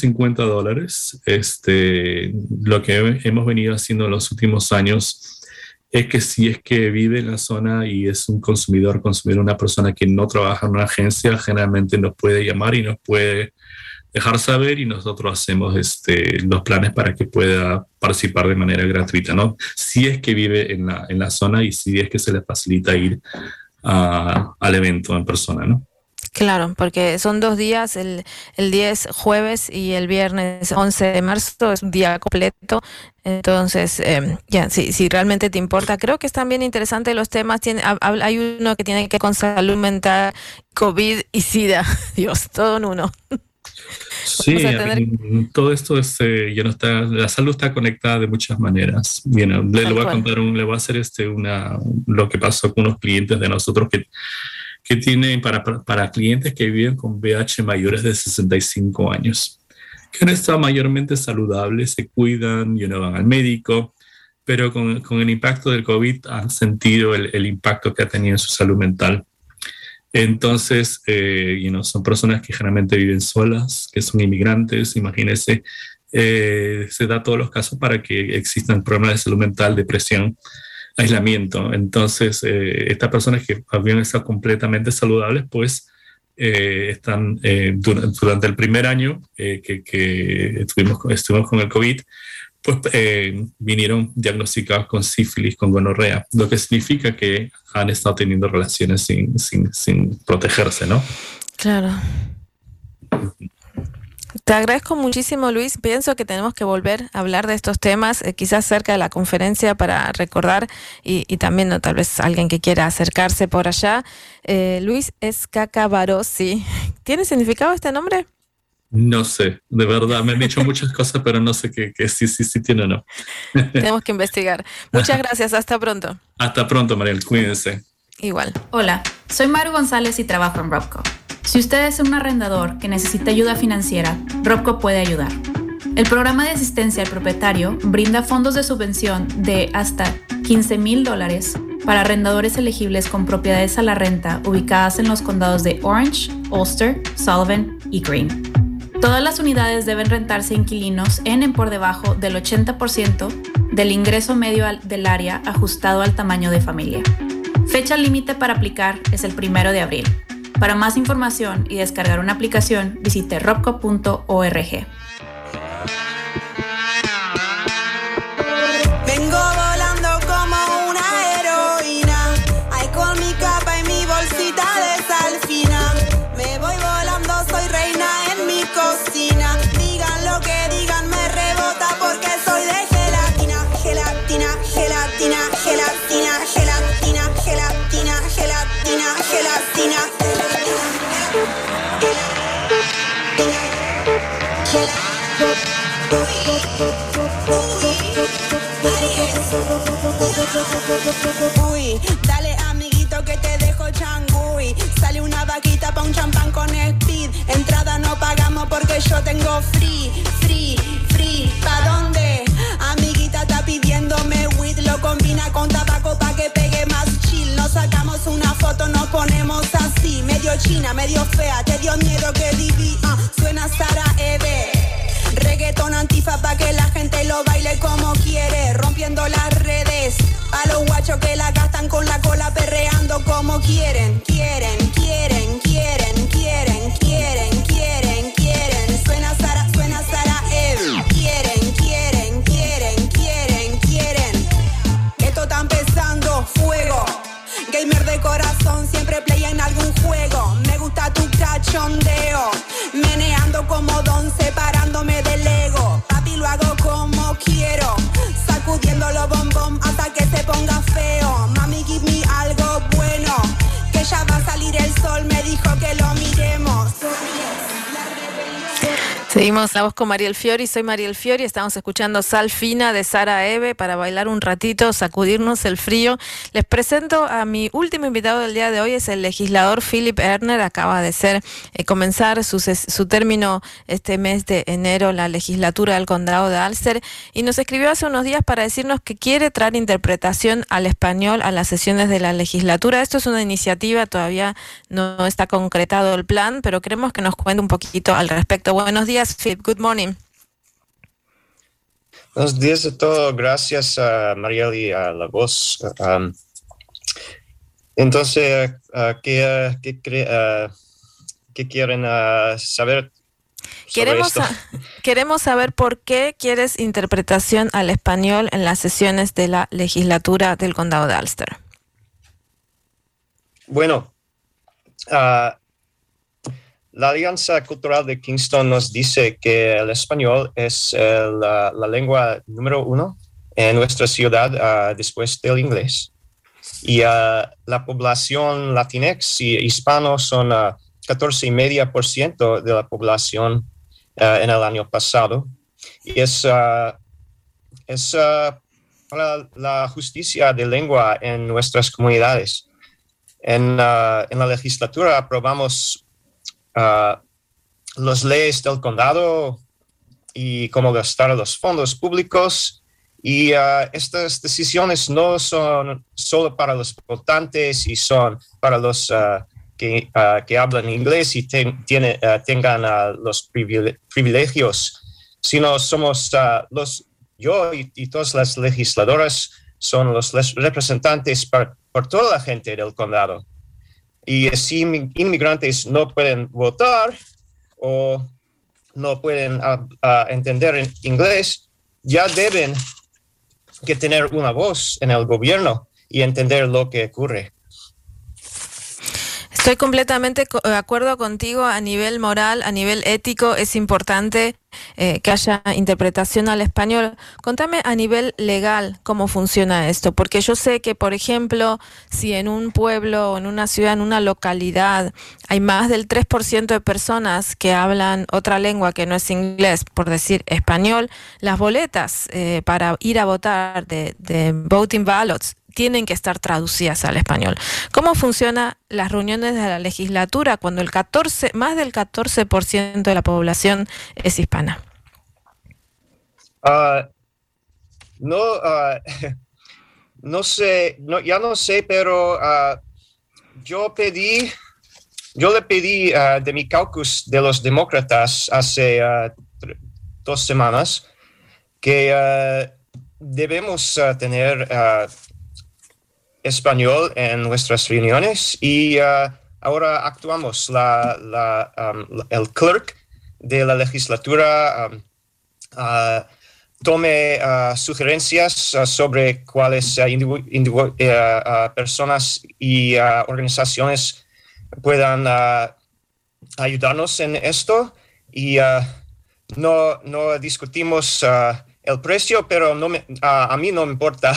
$150. Lo que hemos venido haciendo en los últimos años es que si es que vive en la zona y es un consumidor, una persona que no trabaja en una agencia, generalmente nos puede llamar y nos puede dejar saber y nosotros hacemos los planes para que pueda participar de manera gratuita, ¿no? Si es que vive en la zona y si es que se le facilita ir al evento en persona, ¿no? Claro, porque son 2 días, el 10 jueves y el viernes 11 de marzo, es un día completo. Entonces, si realmente te importa, creo que están bien interesantes los temas. Hay uno que tiene que ver con salud mental, COVID y SIDA. Dios, todo en uno. Sí, todo esto ya no está, la salud está conectada de muchas maneras. Bien, le voy a contar le voy a hacer lo que pasó con unos clientes de nosotros que tienen para clientes que viven con VIH mayores de 65 años, que han estado mayormente saludables, se cuidan, van al médico, pero con el impacto del COVID han sentido el impacto que ha tenido en su salud mental. Entonces, son personas que generalmente viven solas, que son inmigrantes, imagínense, se da todos los casos para que existan problemas de salud mental, depresión, aislamiento. Entonces, estas personas que habían estado completamente saludables, pues están durante el primer año que estuvimos con el COVID, pues vinieron diagnosticados con sífilis, con gonorrea, lo que significa que han estado teniendo relaciones sin protegerse, ¿no? Claro. Te agradezco muchísimo, Luis. Pienso que tenemos que volver a hablar de estos temas, quizás cerca de la conferencia para recordar y también tal vez alguien que quiera acercarse por allá. Luis Escacabarossi. ¿Tiene significado este nombre? No sé, de verdad, me han dicho muchas cosas, pero no sé qué sí tiene o no. Tenemos que investigar. Muchas gracias, hasta pronto. Hasta pronto, Mariel, cuídense. Igual. Hola, soy Maru González y trabajo en Robco. Si usted es un arrendador que necesita ayuda financiera, Robco puede ayudar. El programa de asistencia al propietario brinda fondos de subvención de hasta $15,000 para arrendadores elegibles con propiedades a la renta ubicadas en los condados de Orange, Ulster, Sullivan y Greene. Todas las unidades deben rentarse a inquilinos en por debajo del 80% del ingreso medio del área ajustado al tamaño de familia. Fecha límite para aplicar es el 1 de abril. Para más información y descargar una aplicación, visite robco.org. Vengo volando como una heroína, ay con mi capa y mi bolsita de sal fina. Me voy volando, soy reina en mi cocina. Digan lo que digan, me rebota porque soy de gelatina, gelatina, gelatina, gelatina, gelatina, gelatina, gelatina, gelatina. Uy, dale amiguito que te dejo changui. Sale una vaquita pa' un champán con speed. Entrada no pagamos porque yo tengo free. ¿Pa' dónde? Amiguita está pidiéndome weed. Lo combina con tabaco pa' que pegue más chill. Nos sacamos una foto, nos ponemos así. Medio china, medio fea, te dio miedo que divi. Suena Sara Eve. Reggaetón antifa pa' que la gente lo baile como quiere, rompiendo las redes. A los guachos que la gastan con la cola perreando como quieren. Suena Sara Eve. Quieren. Esto está empezando fuego. Gamer de corazón, siempre play en algún juego. Me gusta tu cachondeo. Meneando como don, separándome del ego. Papi, lo hago como quiero. Sacudiendo los bombón hasta que se ponga feo. Mami, give me algo bueno. Que ya va a salir el sol, me dijo que lo miremos. Seguimos La Voz con Mariel Fiori, soy Mariel Fiori, estamos escuchando Sal Fina de Sara Eve para bailar un ratito, sacudirnos el frío. Les presento a mi último invitado del día de hoy, es el legislador Philip Erner, acaba de comenzar su término este mes de enero, la legislatura del condado de Ulster, y nos escribió hace unos días para decirnos que quiere traer interpretación al español a las sesiones de la legislatura. Esto es una iniciativa, todavía no está concretado el plan, pero queremos que nos cuente un poquito al respecto. Buenos días, Philip. Good morning. Buenos días a todos. Gracias a Mariel y a La Voz. Entonces, ¿qué quieren saber sobre esto? Queremos saber por qué quieres interpretación al español en las sesiones de la legislatura del condado de Ulster. Bueno, la Alianza Cultural de Kingston nos dice que el español es la lengua número 1 en nuestra ciudad después del inglés. Y la población latinx y hispano son 14,5% de la población en el año pasado. Y es para la justicia de lengua en nuestras comunidades. En la legislatura aprobamos las leyes del condado y cómo gastar los fondos públicos, y estas decisiones no son solo para los votantes y son para los que hablan inglés y tengan los privilegios, sino somos yo y todas las legisladoras son los representantes por toda la gente del condado. Y si inmigrantes no pueden votar o no pueden entender inglés, ya deben que tener una voz en el gobierno y entender lo que ocurre. Estoy completamente de acuerdo contigo. A nivel moral, a nivel ético, es importante que haya interpretación al español. Contame a nivel legal cómo funciona esto, porque yo sé que, por ejemplo, si en un pueblo o en una ciudad, en una localidad, hay más del 3% de personas que hablan otra lengua que no es inglés, por decir español, las boletas para ir a votar de voting ballots tienen que estar traducidas al español. ¿Cómo funcionan las reuniones de la legislatura cuando más del 14% de la población es hispana? No sé, no sé, pero yo le pedí de mi caucus de los demócratas hace 2 semanas que debemos tener español en nuestras reuniones, y ahora actuamos. El clerk de la legislatura tome sugerencias sobre cuáles personas y organizaciones puedan ayudarnos en esto, y no discutimos el precio, pero a mí no me importa.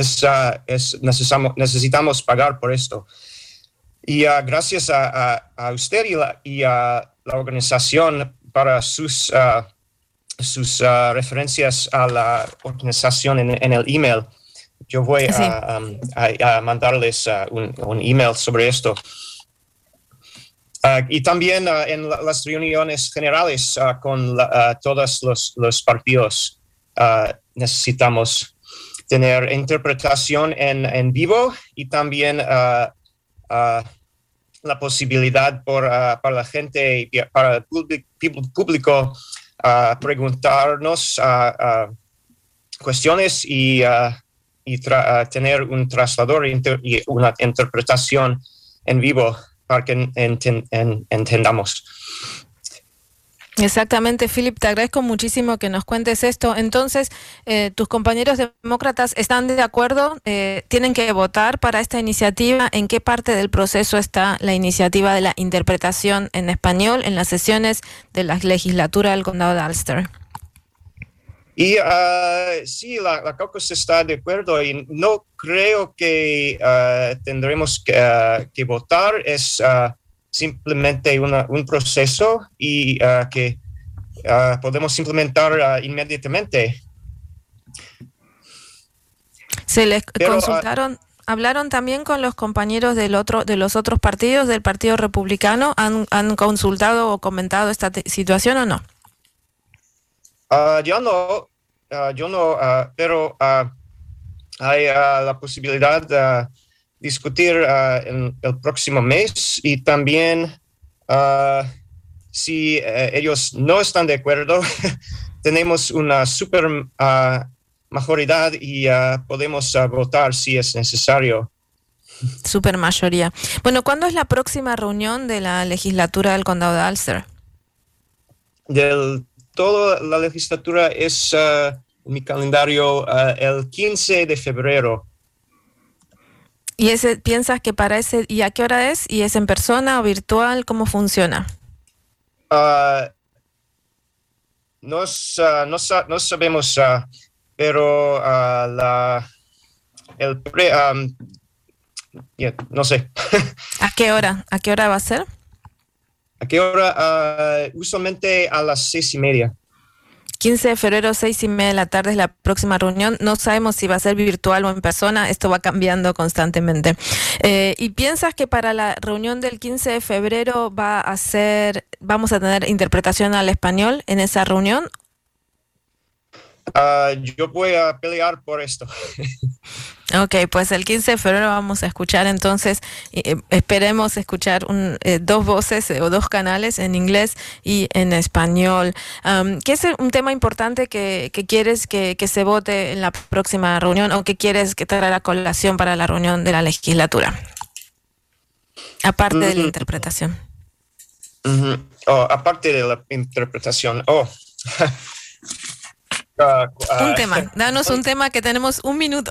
Necesitamos pagar por esto. Y gracias a usted y a la organización para sus referencias a la organización en el email. Yo voy a mandarles un email sobre esto. Y también en las reuniones generales con todos los partidos. Necesitamos tener interpretación en vivo, y también la posibilidad para la gente y para el público preguntarnos cuestiones y tener un traslador y una interpretación en vivo para que entendamos. Exactamente, Philip, te agradezco muchísimo que nos cuentes esto. Entonces, ¿tus compañeros demócratas están de acuerdo? ¿Tienen que votar para esta iniciativa? ¿En qué parte del proceso está la iniciativa de la interpretación en español en las sesiones de la legislatura del condado de Ulster? Y sí, la caucus está de acuerdo, y no creo que tendremos que votar. Es simplemente un proceso, y que podemos implementar inmediatamente. ¿Se les Pero, consultaron? ¿Hablaron también con los compañeros de los otros partidos, del Partido Republicano? ¿Han consultado o comentado esta situación o no? Yo no, pero hay la posibilidad de discutir en el próximo mes y también si ellos no están de acuerdo, tenemos una super mayoría y podemos votar si es necesario. Super mayoría. Bueno, ¿cuándo es la próxima reunión de la legislatura del Condado de Ulster? Toda la legislatura es mi calendario el 15 de febrero. ¿Y piensas que para ese, y a qué hora es? ¿Y es en persona o virtual? ¿Cómo funciona? No sabemos, pero no sé. ¿A qué hora? ¿A qué hora va a ser? ¿A qué hora? Usualmente a las 6:30. 15 de febrero, 6:30 de la tarde es la próxima reunión. No sabemos si va a ser virtual o en persona. Esto va cambiando constantemente. ¿Y piensas que para la reunión del 15 de febrero vamos a tener interpretación al español en esa reunión? Yo voy a pelear por esto. Ok, pues el 15 de febrero vamos a escuchar entonces, esperemos escuchar dos voces o dos canales en inglés y en español. ¿Qué es un tema importante que quieres que se vote en la próxima reunión o que quieres que traiga la colación para la reunión de la legislatura? Aparte de la interpretación. Aparte de la interpretación. Un tema, danos un tema que tenemos un minuto.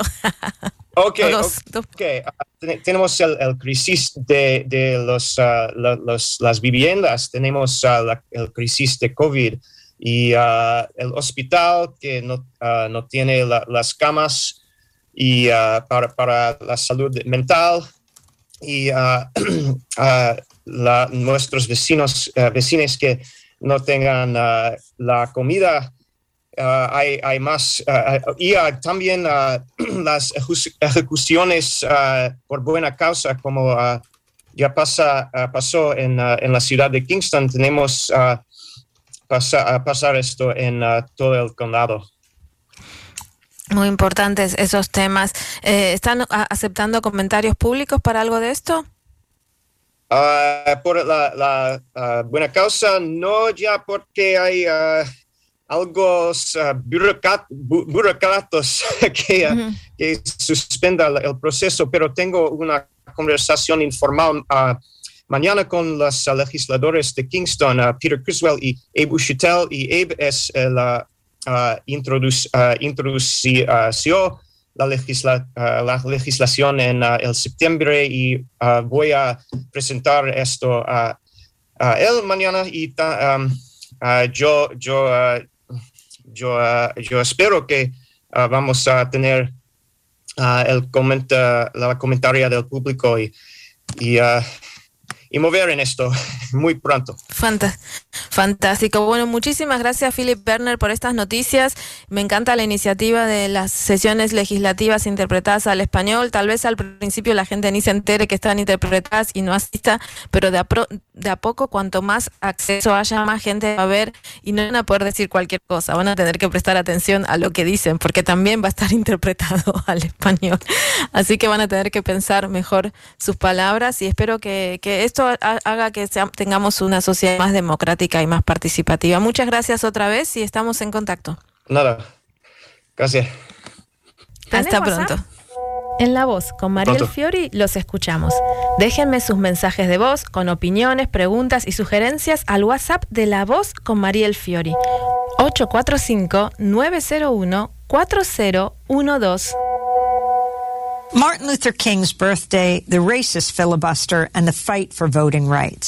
Tenemos el crisis de las viviendas, tenemos el crisis de COVID y el hospital que no tiene las camas y para la salud mental y nuestros vecinos que no tengan la comida. Hay más y también las ejecuciones por buena causa, como ya pasó en la ciudad de Kingston. Tenemos pasar esto en todo el condado. Muy importantes esos temas. ¿Están aceptando comentarios públicos para algo de esto? Por la buena causa, no, ya porque hay algunos burócratas que suspendan el proceso, pero tengo una conversación informal mañana con los legisladores de Kingston, Peter Criswell y Abe Uchitel, y Abe es introdució la legislación en el septiembre y voy a presentar esto a él mañana y yo espero que vamos a tener la comentaria del público y mover en esto muy pronto. Fantástico. Bueno, muchísimas gracias, Philip Berner, por estas noticias. Me encanta la iniciativa de las sesiones legislativas interpretadas al español. Tal vez al principio la gente ni se entere que están interpretadas y no asista, pero de a poco, cuanto más acceso haya, más gente va a ver y no van a poder decir cualquier cosa. Van a tener que prestar atención a lo que dicen, porque también va a estar interpretado al español. Así que van a tener que pensar mejor sus palabras y espero que esto haga que tengamos una sociedad más democrática y más participativa. Muchas gracias otra vez y estamos en contacto. Nada, gracias. Hasta pronto. En La Voz con Mariel Fiori los escuchamos. Déjenme sus mensajes de voz con opiniones, preguntas y sugerencias al WhatsApp de La Voz con Mariel Fiori 845-901-4012. Martin Luther King's birthday, the racist filibuster, and the fight for voting rights.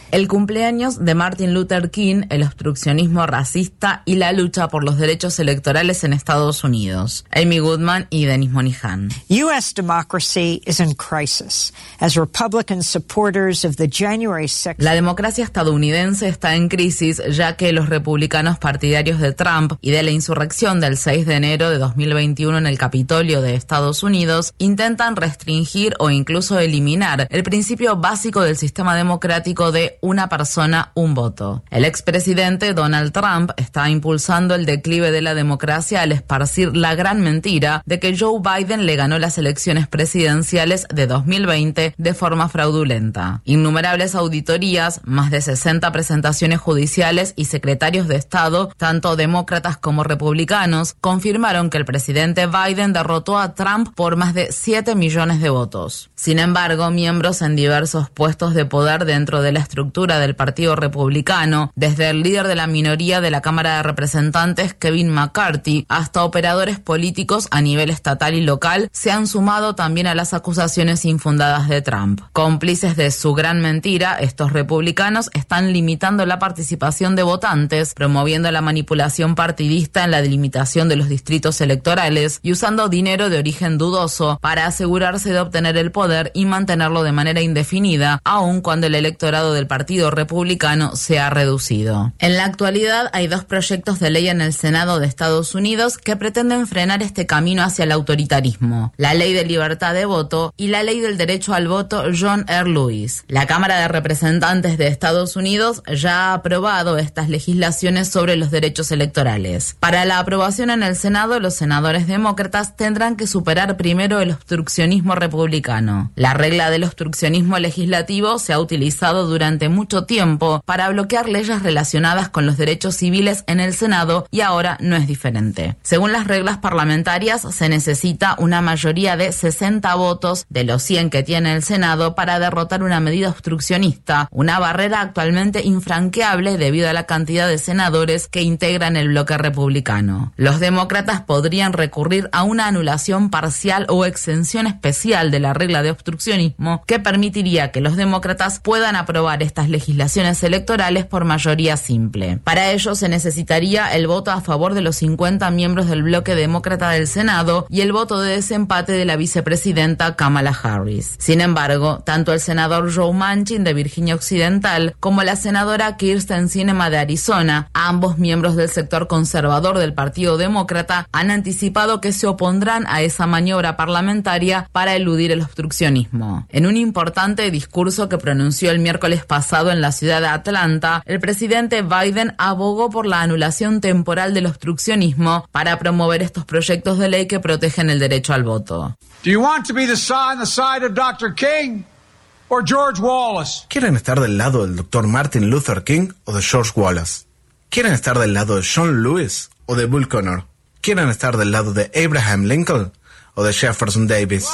El cumpleaños de Martin Luther King, el obstruccionismo racista y la lucha por los derechos electorales en Estados Unidos. Amy Goodman y Denis Monihan. U.S. democracy is in crisis as Republican supporters of the January 6th. La democracia estadounidense está en crisis ya que los republicanos partidarios de Trump y de la insurrección del 6 de enero de 2021 en el Capitolio de Estados Unidos intentan restringir o incluso eliminar el principio básico del sistema democrático de una persona, un voto. El expresidente Donald Trump está impulsando el declive de la democracia al esparcir la gran mentira de que Joe Biden le ganó las elecciones presidenciales de 2020 de forma fraudulenta. Innumerables auditorías, más de 60 presentaciones judiciales y secretarios de Estado, tanto demócratas como republicanos, confirmaron que el presidente Biden derrotó a Trump por más de 7 millones de votos. Sin embargo, miembros en diversos puestos de poder dentro de la estructura del Partido Republicano, desde el líder de la minoría de la Cámara de Representantes, Kevin McCarthy, hasta operadores políticos a nivel estatal y local, se han sumado también a las acusaciones infundadas de Trump. Cómplices de su gran mentira, estos republicanos están limitando la participación de votantes, promoviendo la manipulación partidista en la delimitación de los distritos electorales y usando dinero de origen dudoso para asegurarse de obtener el poder y mantenerlo de manera indefinida, aun cuando el electorado del Partido Republicano se ha reducido. En la actualidad hay 2 proyectos de ley en el Senado de Estados Unidos que pretenden frenar este camino hacia el autoritarismo: la Ley de Libertad de Voto y la Ley del Derecho al Voto John R. Lewis. La Cámara de Representantes de Estados Unidos ya ha aprobado estas legislaciones sobre los derechos electorales. Para la aprobación en el Senado, los senadores demócratas tendrán que superar primero el obstruccionismo republicano. La regla del obstruccionismo legislativo se ha utilizado durante mucho tiempo para bloquear leyes relacionadas con los derechos civiles en el Senado y ahora no es diferente. Según las reglas parlamentarias, se necesita una mayoría de 60 votos de los 100 que tiene el Senado para derrotar una medida obstruccionista, una barrera actualmente infranqueable debido a la cantidad de senadores que integran el bloque republicano. Los demócratas podrían recurrir a una anulación parcial o exención especial de la regla de obstruccionismo que permitiría que los demócratas puedan aprobar estas legislaciones electorales por mayoría simple. Para ello se necesitaría el voto a favor de los 50 miembros del bloque demócrata del Senado y el voto de desempate de la vicepresidenta Kamala Harris. Sin embargo, tanto el senador Joe Manchin de Virginia Occidental como la senadora Kyrsten Sinema de Arizona, ambos miembros del sector conservador del Partido Demócrata, han anticipado que se opondrán a esa maniobra parlamentaria para eludir el obstruccionismo. En un importante discurso que pronunció el miércoles pasado en la ciudad de Atlanta, el presidente Biden abogó por la anulación temporal del obstruccionismo para promover estos proyectos de ley que protegen el derecho al voto. Do you want to be on the side of Dr. King or George Wallace? ¿Quieren estar del lado del Dr. Martin Luther King o de George Wallace? ¿Quieren estar del lado de John Lewis o de Bull Connor? ¿Quieren estar del lado de Abraham Lincoln o de Jefferson Davis?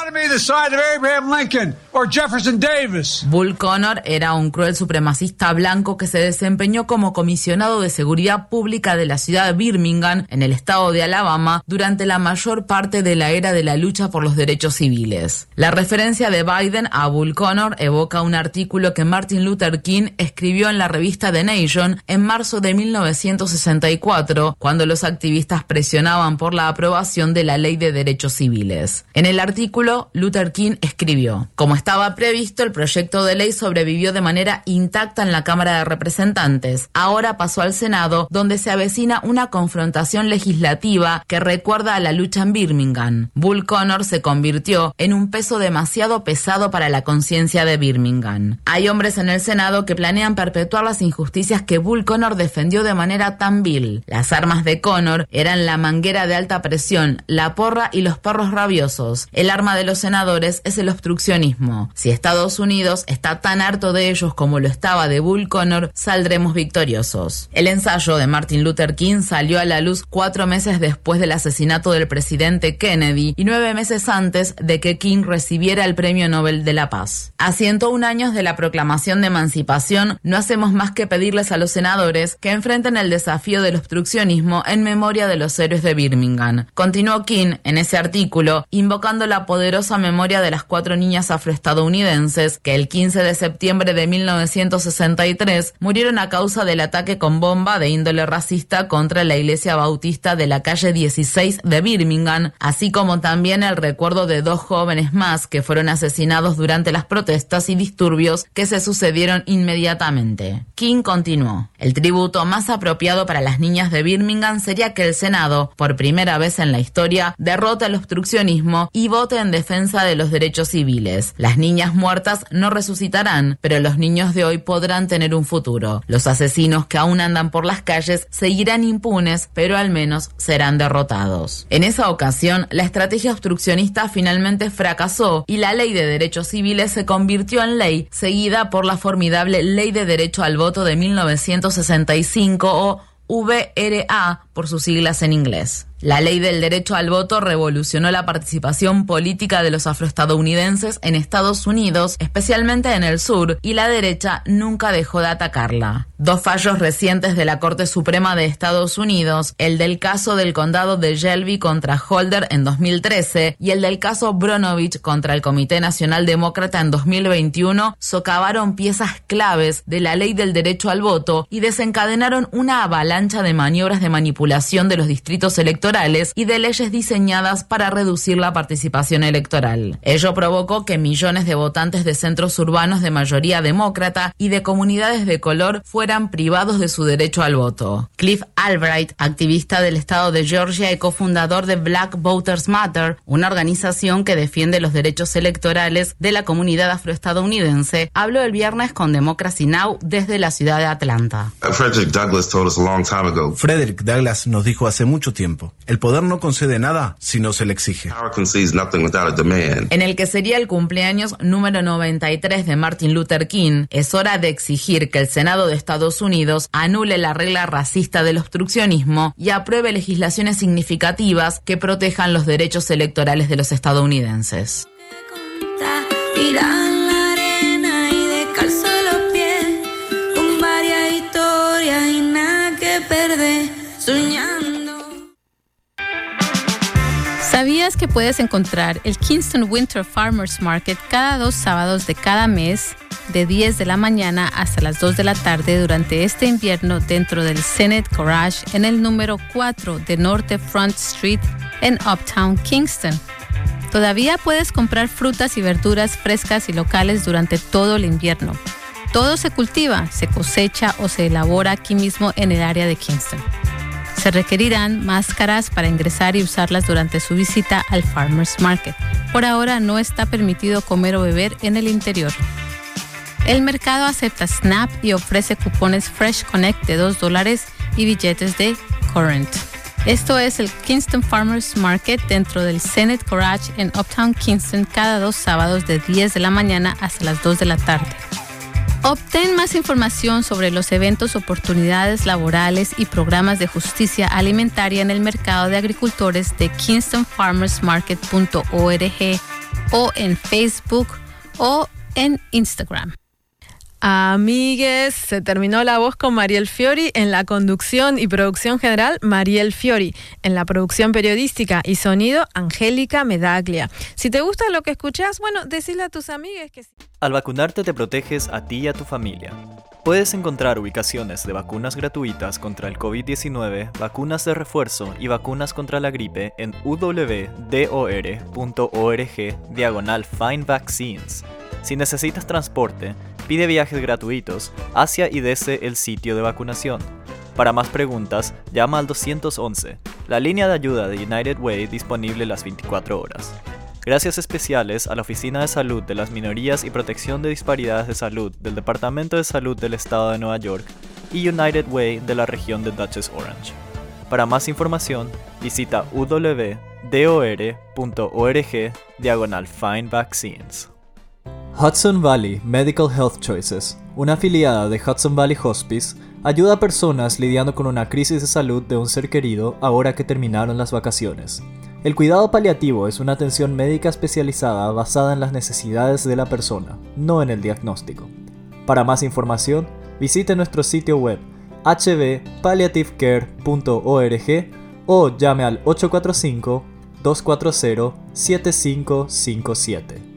Bull Connor era un cruel supremacista blanco que se desempeñó como comisionado de seguridad pública de la ciudad de Birmingham, en el estado de Alabama, durante la mayor parte de la era de la lucha por los derechos civiles. La referencia de Biden a Bull Connor evoca un artículo que Martin Luther King escribió en la revista The Nation en marzo de 1964, cuando los activistas presionaban por la aprobación de la Ley de Derechos Civiles. En el artículo, Luther King escribió: como estaba previsto, el proyecto de ley sobrevivió de manera intacta en la Cámara de Representantes. Ahora pasó al Senado, donde se avecina una confrontación legislativa que recuerda a la lucha en Birmingham. Bull Connor se convirtió en un peso demasiado pesado para la conciencia de Birmingham. Hay hombres en el Senado que planean perpetuar las injusticias que Bull Connor defendió de manera tan vil. Las armas de Connor eran la manguera de alta presión, la porra y los perros rabiosos. El arma de los senadores es el obstruccionismo. Si Estados Unidos está tan harto de ellos como lo estaba de Bull Connor, saldremos victoriosos. El ensayo de Martin Luther King salió a la luz 4 meses después del asesinato del presidente Kennedy y 9 meses antes de que King recibiera el Premio Nobel de la Paz. A 101 años de la proclamación de emancipación, no hacemos más que pedirles a los senadores que enfrenten el desafío del obstruccionismo en memoria de los héroes de Birmingham. Continuó King en ese artículo artículo invocando la poderosa memoria de las 4 niñas afroestadounidenses que el 15 de septiembre de 1963 murieron a causa del ataque con bomba de índole racista contra la iglesia bautista de la calle 16 de Birmingham, así como también el recuerdo de 2 jóvenes más que fueron asesinados durante las protestas y disturbios que se sucedieron inmediatamente. King continuó: el tributo más apropiado para las niñas de Birmingham sería que el Senado, por primera vez en la historia, derrote el obstruccionismo y vote en defensa de los derechos civiles. Las niñas muertas no resucitarán, pero los niños de hoy podrán tener un futuro. Los asesinos que aún andan por las calles seguirán impunes, pero al menos serán derrotados. En esa ocasión, la estrategia obstruccionista finalmente fracasó y la Ley de Derechos Civiles se convirtió en ley, seguida por la formidable Ley de Derecho al Voto de 1965 o VRA por sus siglas en inglés. La ley del derecho al voto revolucionó la participación política de los afroestadounidenses en Estados Unidos, especialmente en el sur, y la derecha nunca dejó de atacarla. 2 fallos recientes de la Corte Suprema de Estados Unidos, el del caso del condado de Shelby contra Holder en 2013 y el del caso Bronovich contra el Comité Nacional Demócrata en 2021, socavaron piezas claves de la ley del derecho al voto y desencadenaron una avalancha de maniobras de manipulación de los distritos electorales y de leyes diseñadas para reducir la participación electoral. Ello provocó que millones de votantes de centros urbanos de mayoría demócrata y de comunidades de color fueran privados de su derecho al voto. Cliff Albright, activista del estado de Georgia y cofundador de Black Voters Matter, una organización que defiende los derechos electorales de la comunidad afroestadounidense, habló el viernes con Democracy Now! Desde la ciudad de Atlanta. Frederick Douglass nos dijo hace mucho tiempo: el poder no concede nada si no se le exige. En el que sería el cumpleaños número 93 de Martin Luther King, es hora de exigir que el Senado de Estados Unidos anule la regla racista del obstruccionismo y apruebe legislaciones significativas que protejan los derechos electorales de los estadounidenses. Tirar la arena y descalzo los pies, con varias historias y nada que perder, soñando. ¿Sabías que puedes encontrar el Kingston Winter Farmers Market cada 2 sábados de cada mes, de 10 de la mañana hasta las 2 de la tarde durante este invierno dentro del Senate Garage en el número 4 de Norte Front Street en Uptown Kingston? Todavía puedes comprar frutas y verduras frescas y locales durante todo el invierno. Todo se cultiva, se cosecha o se elabora aquí mismo en el área de Kingston. Se requerirán máscaras para ingresar y usarlas durante su visita al Farmers Market. Por ahora no está permitido comer o beber en el interior. El mercado acepta SNAP y ofrece cupones Fresh Connect de $2 y billetes de Current. Esto es el Kingston Farmers Market dentro del Senate Garage en Uptown Kingston cada 2 sábados de 10 de la mañana hasta las 2 de la tarde. Obtén más información sobre los eventos, oportunidades laborales y programas de justicia alimentaria en el mercado de agricultores de kingstonfarmersmarket.org o en Facebook o en Instagram. Amigues, se terminó La Voz con Mariel Fiori. En la conducción y producción general, Mariel Fiori. En la producción periodística y sonido, Angélica Medaglia. Si te gusta lo que escuchas, bueno, decile a tus amigues que sí. Al vacunarte te proteges a ti y a tu familia. Puedes encontrar ubicaciones de vacunas gratuitas contra el COVID-19, vacunas de refuerzo y vacunas contra la gripe en www.dor.org/FindVaccines. Si necesitas transporte, pide viajes gratuitos hacia y desde el sitio de vacunación. Para más preguntas, llama al 211, la línea de ayuda de United Way disponible las 24 horas. Gracias especiales a la Oficina de Salud de las Minorías y Protección de Disparidades de Salud del Departamento de Salud del Estado de Nueva York y United Way de la región de Dutchess Orange. Para más información, visita www.dor.org/FindVaccines. Hudson Valley Medical Health Choices, una afiliada de Hudson Valley Hospice, ayuda a personas lidiando con una crisis de salud de un ser querido ahora que terminaron las vacaciones. El cuidado paliativo es una atención médica especializada basada en las necesidades de la persona, no en el diagnóstico. Para más información, visite nuestro sitio web hvpalliativecare.org o llame al 240-7557.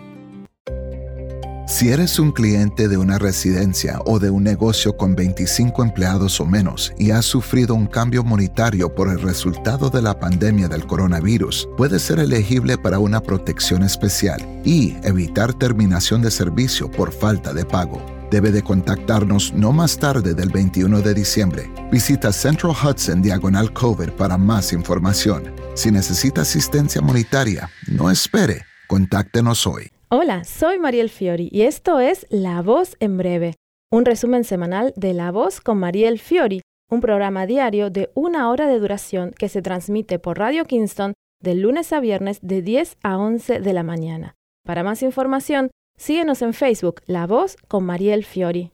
Si eres un cliente de una residencia o de un negocio con 25 empleados o menos y has sufrido un cambio monetario por el resultado de la pandemia del coronavirus, puedes ser elegible para una protección especial y evitar terminación de servicio por falta de pago. Debe de contactarnos no más tarde del 21 de diciembre. Visita Central Hudson /COVID para más información. Si necesita asistencia monetaria, no espere. Contáctenos hoy. Hola, soy Mariel Fiori y esto es La Voz en Breve, un resumen semanal de La Voz con Mariel Fiori, un programa diario de 1 hora de duración que se transmite por Radio Kingston de lunes a viernes de 10 a 11 de la mañana. Para más información, síguenos en Facebook, La Voz con Mariel Fiori.